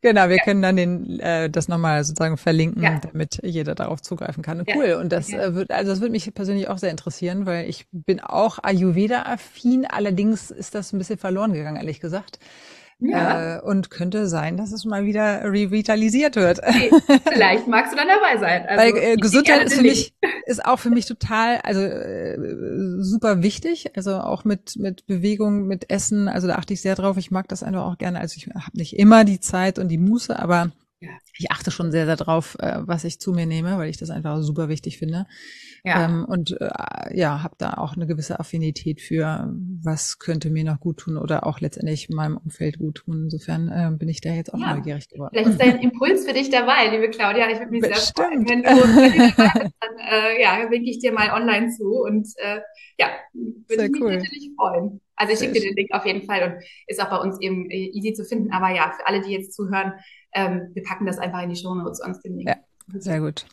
Genau, wir ja. können dann den äh, das nochmal sozusagen verlinken, ja. damit jeder darauf zugreifen kann. Cool. Ja. Und das ja. äh, wird, also das würde mich persönlich auch sehr interessieren, weil ich bin auch Ayurveda-affin, allerdings ist das ein bisschen verloren gegangen, ehrlich gesagt. Ja. Äh, und könnte sein, dass es mal wieder revitalisiert wird. Okay. Vielleicht magst du dann dabei sein. Also, weil äh, Gesundheit ist für mich, ist auch für mich total, also äh, super wichtig. Also auch mit mit Bewegung, mit Essen. Also da achte ich sehr drauf. Ich mag das einfach auch gerne. Also ich habe nicht immer die Zeit und die Muße, aber ja. ich achte schon sehr, sehr drauf, äh, was ich zu mir nehme, weil ich das einfach super wichtig finde. Ja. Ähm, und äh, ja, habe da auch eine gewisse Affinität für, was könnte mir noch gut tun oder auch letztendlich meinem Umfeld gut tun. Insofern äh, bin ich da jetzt auch ja. neugierig geworden. Vielleicht ist da ein Impuls für dich dabei, liebe Claudia. Ich würde mich Bestimmt. sehr freuen, wenn du, wenn du dabei bist, dann äh, ja, winke ich dir mal online zu und äh, ja, würde ich mich cool. natürlich freuen. Also ich schicke dir den Link auf jeden Fall und ist auch bei uns eben easy zu finden. Aber ja, für alle, die jetzt zuhören, ähm, wir packen das einfach in die Shownotes, sonst den Link. Ja. Sehr gut.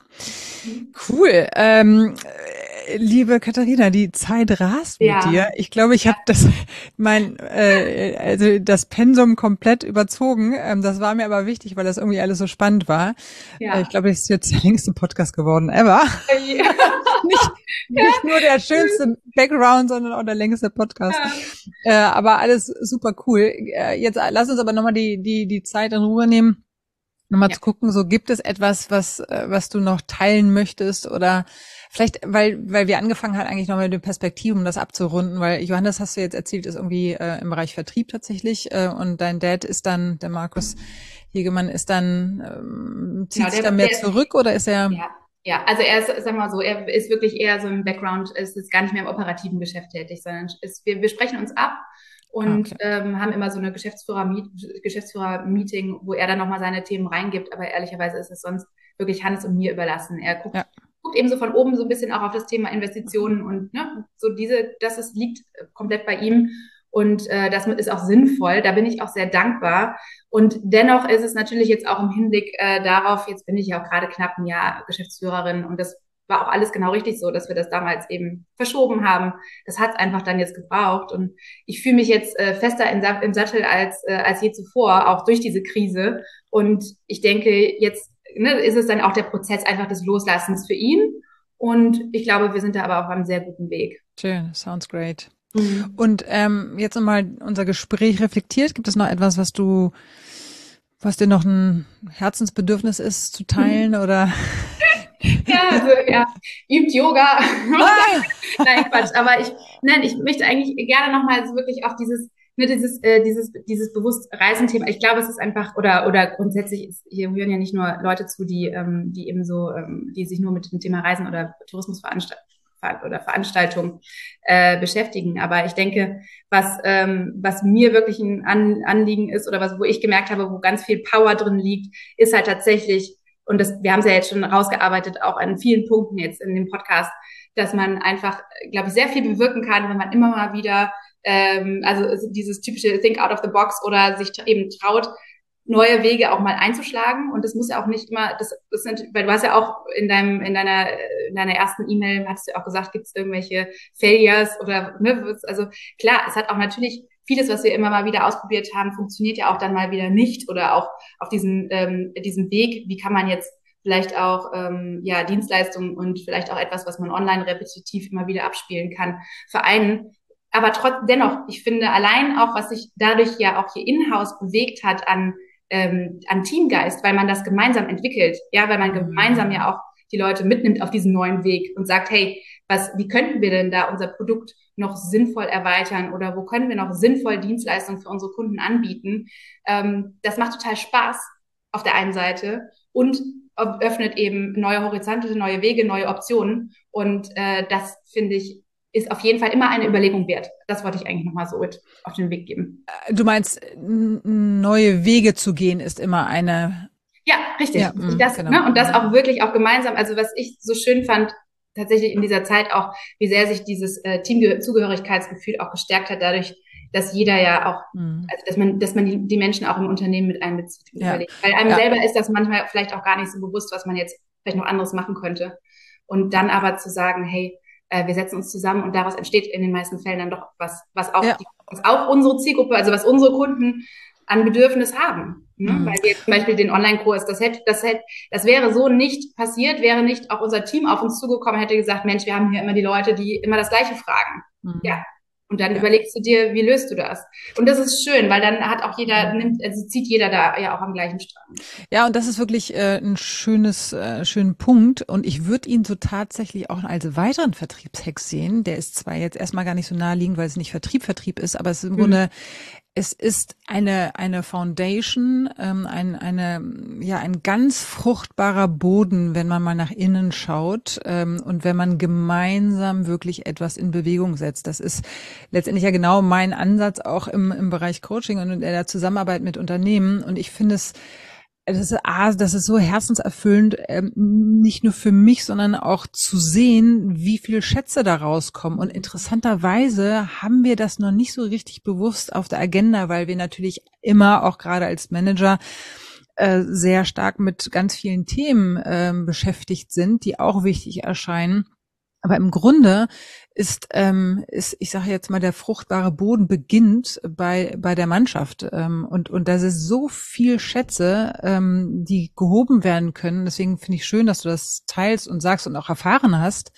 Cool. Ähm, liebe Katharina, die Zeit rast mit ja. dir. Ich glaube, ich ja. habe das mein äh, also das Pensum komplett überzogen. Ähm, das war mir aber wichtig, weil das irgendwie alles so spannend war. Ja. Äh, ich glaube, das ist jetzt der längste Podcast geworden ever. Ja. nicht, nicht nur der schönste Background, sondern auch der längste Podcast. Ja. Äh, aber alles super cool. Äh, jetzt lass uns aber nochmal die die die Zeit in Ruhe nehmen. Nochmal ja. zu gucken, so gibt es etwas, was was du noch teilen möchtest oder vielleicht, weil weil wir angefangen haben eigentlich nochmal mit den Perspektiven, um das abzurunden, weil Johannes, hast du jetzt erzählt, ist irgendwie äh, im Bereich Vertrieb tatsächlich äh, und dein Dad ist dann, der Markus Hegemann ist dann, ähm, zieht ja, sich da mehr zurück oder ist er... Ja. Ja, also er ist, sagen wir mal so, er ist wirklich eher so im Background, ist jetzt gar nicht mehr im operativen Geschäft tätig, sondern ist, wir, wir sprechen uns ab. Und okay. ähm, haben immer so eine Geschäftsführer-Meeting, Geschäftsführer-Meeting, wo er dann nochmal seine Themen reingibt. Aber ehrlicherweise ist es sonst wirklich Hannes und mir überlassen. Er guckt, ja. guckt eben so von oben so ein bisschen auch auf das Thema Investitionen und ne, so diese, das ist, liegt komplett bei ihm. Und äh, das ist auch sinnvoll. Da bin ich auch sehr dankbar. Und dennoch ist es natürlich jetzt auch im Hinblick äh, darauf, jetzt bin ich ja auch gerade knapp ein Jahr Geschäftsführerin und das war auch alles genau richtig so, dass wir das damals eben verschoben haben. Das hat es einfach dann jetzt gebraucht und ich fühle mich jetzt äh, fester in, im Sattel als äh, als je zuvor, auch durch diese Krise. Und ich denke, jetzt ne, ist es dann auch der Prozess einfach des Loslassens für ihn. Und ich glaube, wir sind da aber auf einem sehr guten Weg. Schön, sounds great. Mhm. Und ähm, jetzt nochmal unser Gespräch reflektiert. Gibt es noch etwas, was du, was dir noch ein Herzensbedürfnis ist zu teilen mhm. oder? Ja, also ja, übt Yoga. Nein, Quatsch. Aber ich, nein, ich möchte eigentlich gerne nochmal so wirklich auf dieses, ne, dieses, äh, dieses, dieses bewusst Reisenthema. Ich glaube, es ist einfach oder oder grundsätzlich ist, hier hören ja nicht nur Leute zu, die ähm, die eben so, ähm, die sich nur mit dem Thema Reisen oder Tourismusveranstaltungen oder Veranstaltungen äh, beschäftigen. Aber ich denke, was ähm, was mir wirklich ein An Anliegen ist oder was, wo ich gemerkt habe, wo ganz viel Power drin liegt, ist halt tatsächlich, und das, wir haben es ja jetzt schon rausgearbeitet, auch an vielen Punkten jetzt in dem Podcast, dass man einfach, glaube ich, sehr viel bewirken kann, wenn man immer mal wieder, ähm, also dieses typische Think out of the box oder sich eben traut, neue Wege auch mal einzuschlagen. Und das muss ja auch nicht immer, das, das sind, weil du hast ja auch in deinem, in deiner, in deiner ersten E-Mail hast du auch gesagt, gibt es irgendwelche Failures oder, ne, also klar, es hat auch natürlich vieles, was wir immer mal wieder ausprobiert haben, funktioniert ja auch dann mal wieder nicht oder auch auf diesem, ähm, diesem Weg, wie kann man jetzt vielleicht auch ähm, ja Dienstleistungen und vielleicht auch etwas, was man online repetitiv immer wieder abspielen kann, vereinen. Aber trotz dennoch, ich finde allein auch, was sich dadurch ja auch hier in-house bewegt hat an ähm, an Teamgeist, weil man das gemeinsam entwickelt, ja, weil man gemeinsam ja auch die Leute mitnimmt auf diesen neuen Weg und sagt, hey, was, wie könnten wir denn da unser Produkt noch sinnvoll erweitern oder wo können wir noch sinnvoll Dienstleistungen für unsere Kunden anbieten? Ähm, das macht total Spaß auf der einen Seite und öffnet eben neue Horizonte, neue Wege, neue Optionen. Und äh, das, finde ich, ist auf jeden Fall immer eine Überlegung wert. Das wollte ich eigentlich nochmal so mit auf den Weg geben. Du meinst, neue Wege zu gehen ist immer eine... Ja, richtig. Ja, das, genau. Ne, und das auch wirklich auch gemeinsam. Also was ich so schön fand, tatsächlich in dieser Zeit auch, wie sehr sich dieses äh, Teamzugehörigkeitsgefühl auch gestärkt hat, dadurch, dass jeder ja auch, mhm. also dass man, dass man die, die Menschen auch im Unternehmen mit einbezieht. Ja. Weil einem ja. selber ist das manchmal vielleicht auch gar nicht so bewusst, was man jetzt vielleicht noch anderes machen könnte. Und dann aber zu sagen, hey, äh, wir setzen uns zusammen und daraus entsteht in den meisten Fällen dann doch was, was auch, ja. die, was auch unsere Zielgruppe, also was unsere Kunden an Bedürfnis haben. Ne? Mhm. Weil wir zum Beispiel den Online-Kurs, das hätte, das hätte, das wäre so nicht passiert, wäre nicht auch unser Team auf uns zugekommen, hätte gesagt, Mensch, wir haben hier immer die Leute, die immer das Gleiche fragen. Mhm. Ja. Und dann Ja. überlegst du dir, wie löst du das? Und das ist schön, weil dann hat auch jeder, nimmt, also zieht jeder da ja auch am gleichen Strang. Ja, und das ist wirklich äh, ein schönes, äh, schönen Punkt. Und ich würde ihn so tatsächlich auch als weiteren Vertriebshack sehen. Der ist zwar jetzt erstmal gar nicht so naheliegend, weil es nicht Vertrieb, Vertrieb ist, aber es ist im mhm. Grunde, es ist eine, eine Foundation, ähm, ein, eine, ja, ein ganz fruchtbarer Boden, wenn man mal nach innen schaut, ähm, und wenn man gemeinsam wirklich etwas in Bewegung setzt. Das ist letztendlich ja genau mein Ansatz auch im, im Bereich Coaching und in der Zusammenarbeit mit Unternehmen. Und ich finde es, Das ist, ah, das ist so herzenserfüllend, ähm, nicht nur für mich, sondern auch zu sehen, wie viele Schätze da rauskommen. Und interessanterweise haben wir das noch nicht so richtig bewusst auf der Agenda, weil wir natürlich immer, auch gerade als Manager, äh, sehr stark mit ganz vielen Themen äh, beschäftigt sind, die auch wichtig erscheinen. Aber im Grunde ist, ähm, ist, ich sage jetzt mal, der fruchtbare Boden beginnt bei bei der Mannschaft, ähm, und und das ist so viel Schätze, ähm, die gehoben werden können. Deswegen finde ich schön, dass du das teilst und sagst und auch erfahren hast,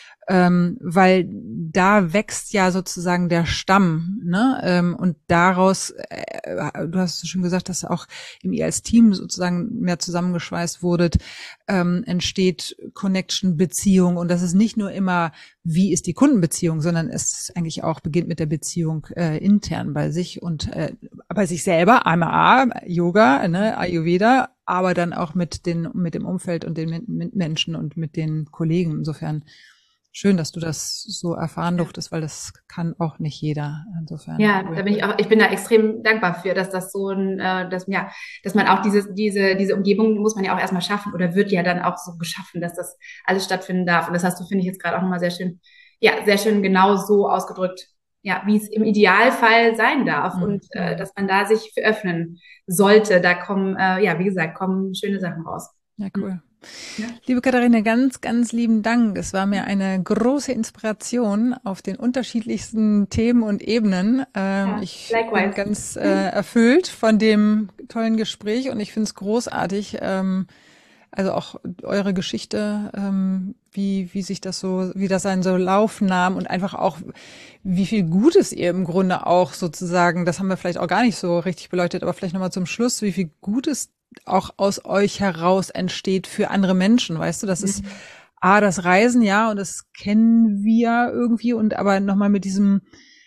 ähm, weil da wächst ja sozusagen der Stamm, ne? Ähm, und daraus, äh, du hast schon gesagt, dass auch ihr als Team sozusagen mehr zusammengeschweißt wurdet, ähm, entsteht Connection, Beziehung, und das ist nicht nur immer, wie ist die Kundenbeziehung, sondern es ist eigentlich auch beginnt mit der Beziehung äh, intern bei sich und äh, bei sich selber, A M A, Yoga, ne, Ayurveda, aber dann auch mit den mit dem Umfeld und den mit Menschen und mit den Kollegen. Insofern schön, dass du das so erfahren durftest, weil das kann auch nicht jeder. Insofern. Ja, da bin ich auch, ich bin da extrem dankbar für, dass das so ein, äh, dass, ja, dass man auch diese, diese, diese Umgebung muss man ja auch erstmal schaffen oder wird ja dann auch so geschaffen, dass das alles stattfinden darf. Und das hast du, finde ich, jetzt gerade auch nochmal sehr schön, ja, sehr schön genau so ausgedrückt, ja, wie es im Idealfall sein darf mhm. und äh, dass man da sich für öffnen sollte. Da kommen, äh, ja, wie gesagt, kommen schöne Sachen raus. Ja, cool. Ja. Liebe Katharina, ganz, ganz lieben Dank. Es war mir eine große Inspiration auf den unterschiedlichsten Themen und Ebenen. Ähm, ja, ich likewise. bin ganz äh, erfüllt von dem tollen Gespräch und ich finde es großartig, ähm, also auch eure Geschichte, ähm, wie wie sich das so, wie das einen so Lauf nahm und einfach auch, wie viel Gutes ihr im Grunde auch sozusagen, das haben wir vielleicht auch gar nicht so richtig beleuchtet, aber vielleicht nochmal zum Schluss, wie viel Gutes auch aus euch heraus entsteht für andere Menschen, weißt du, das mhm. ist A, das Reisen, ja, und das kennen wir irgendwie, und aber nochmal mit diesem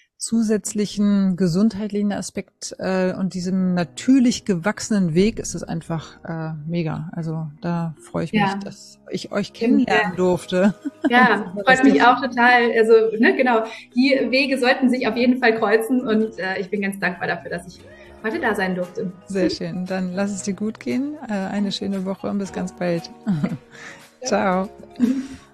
zusätzlichen gesundheitlichen Aspekt äh, und diesem natürlich gewachsenen Weg ist es einfach äh, mega. Also da freue ich mich, ja. dass ich euch kennenlernen ja. durfte. Ja, freut mich auch total. Also, ne, genau, die Wege sollten sich auf jeden Fall kreuzen und äh, ich bin ganz dankbar dafür, dass ich heute da sein durfte. Sehr schön. Dann lass es dir gut gehen. Eine schöne Woche und bis ganz bald. Ciao.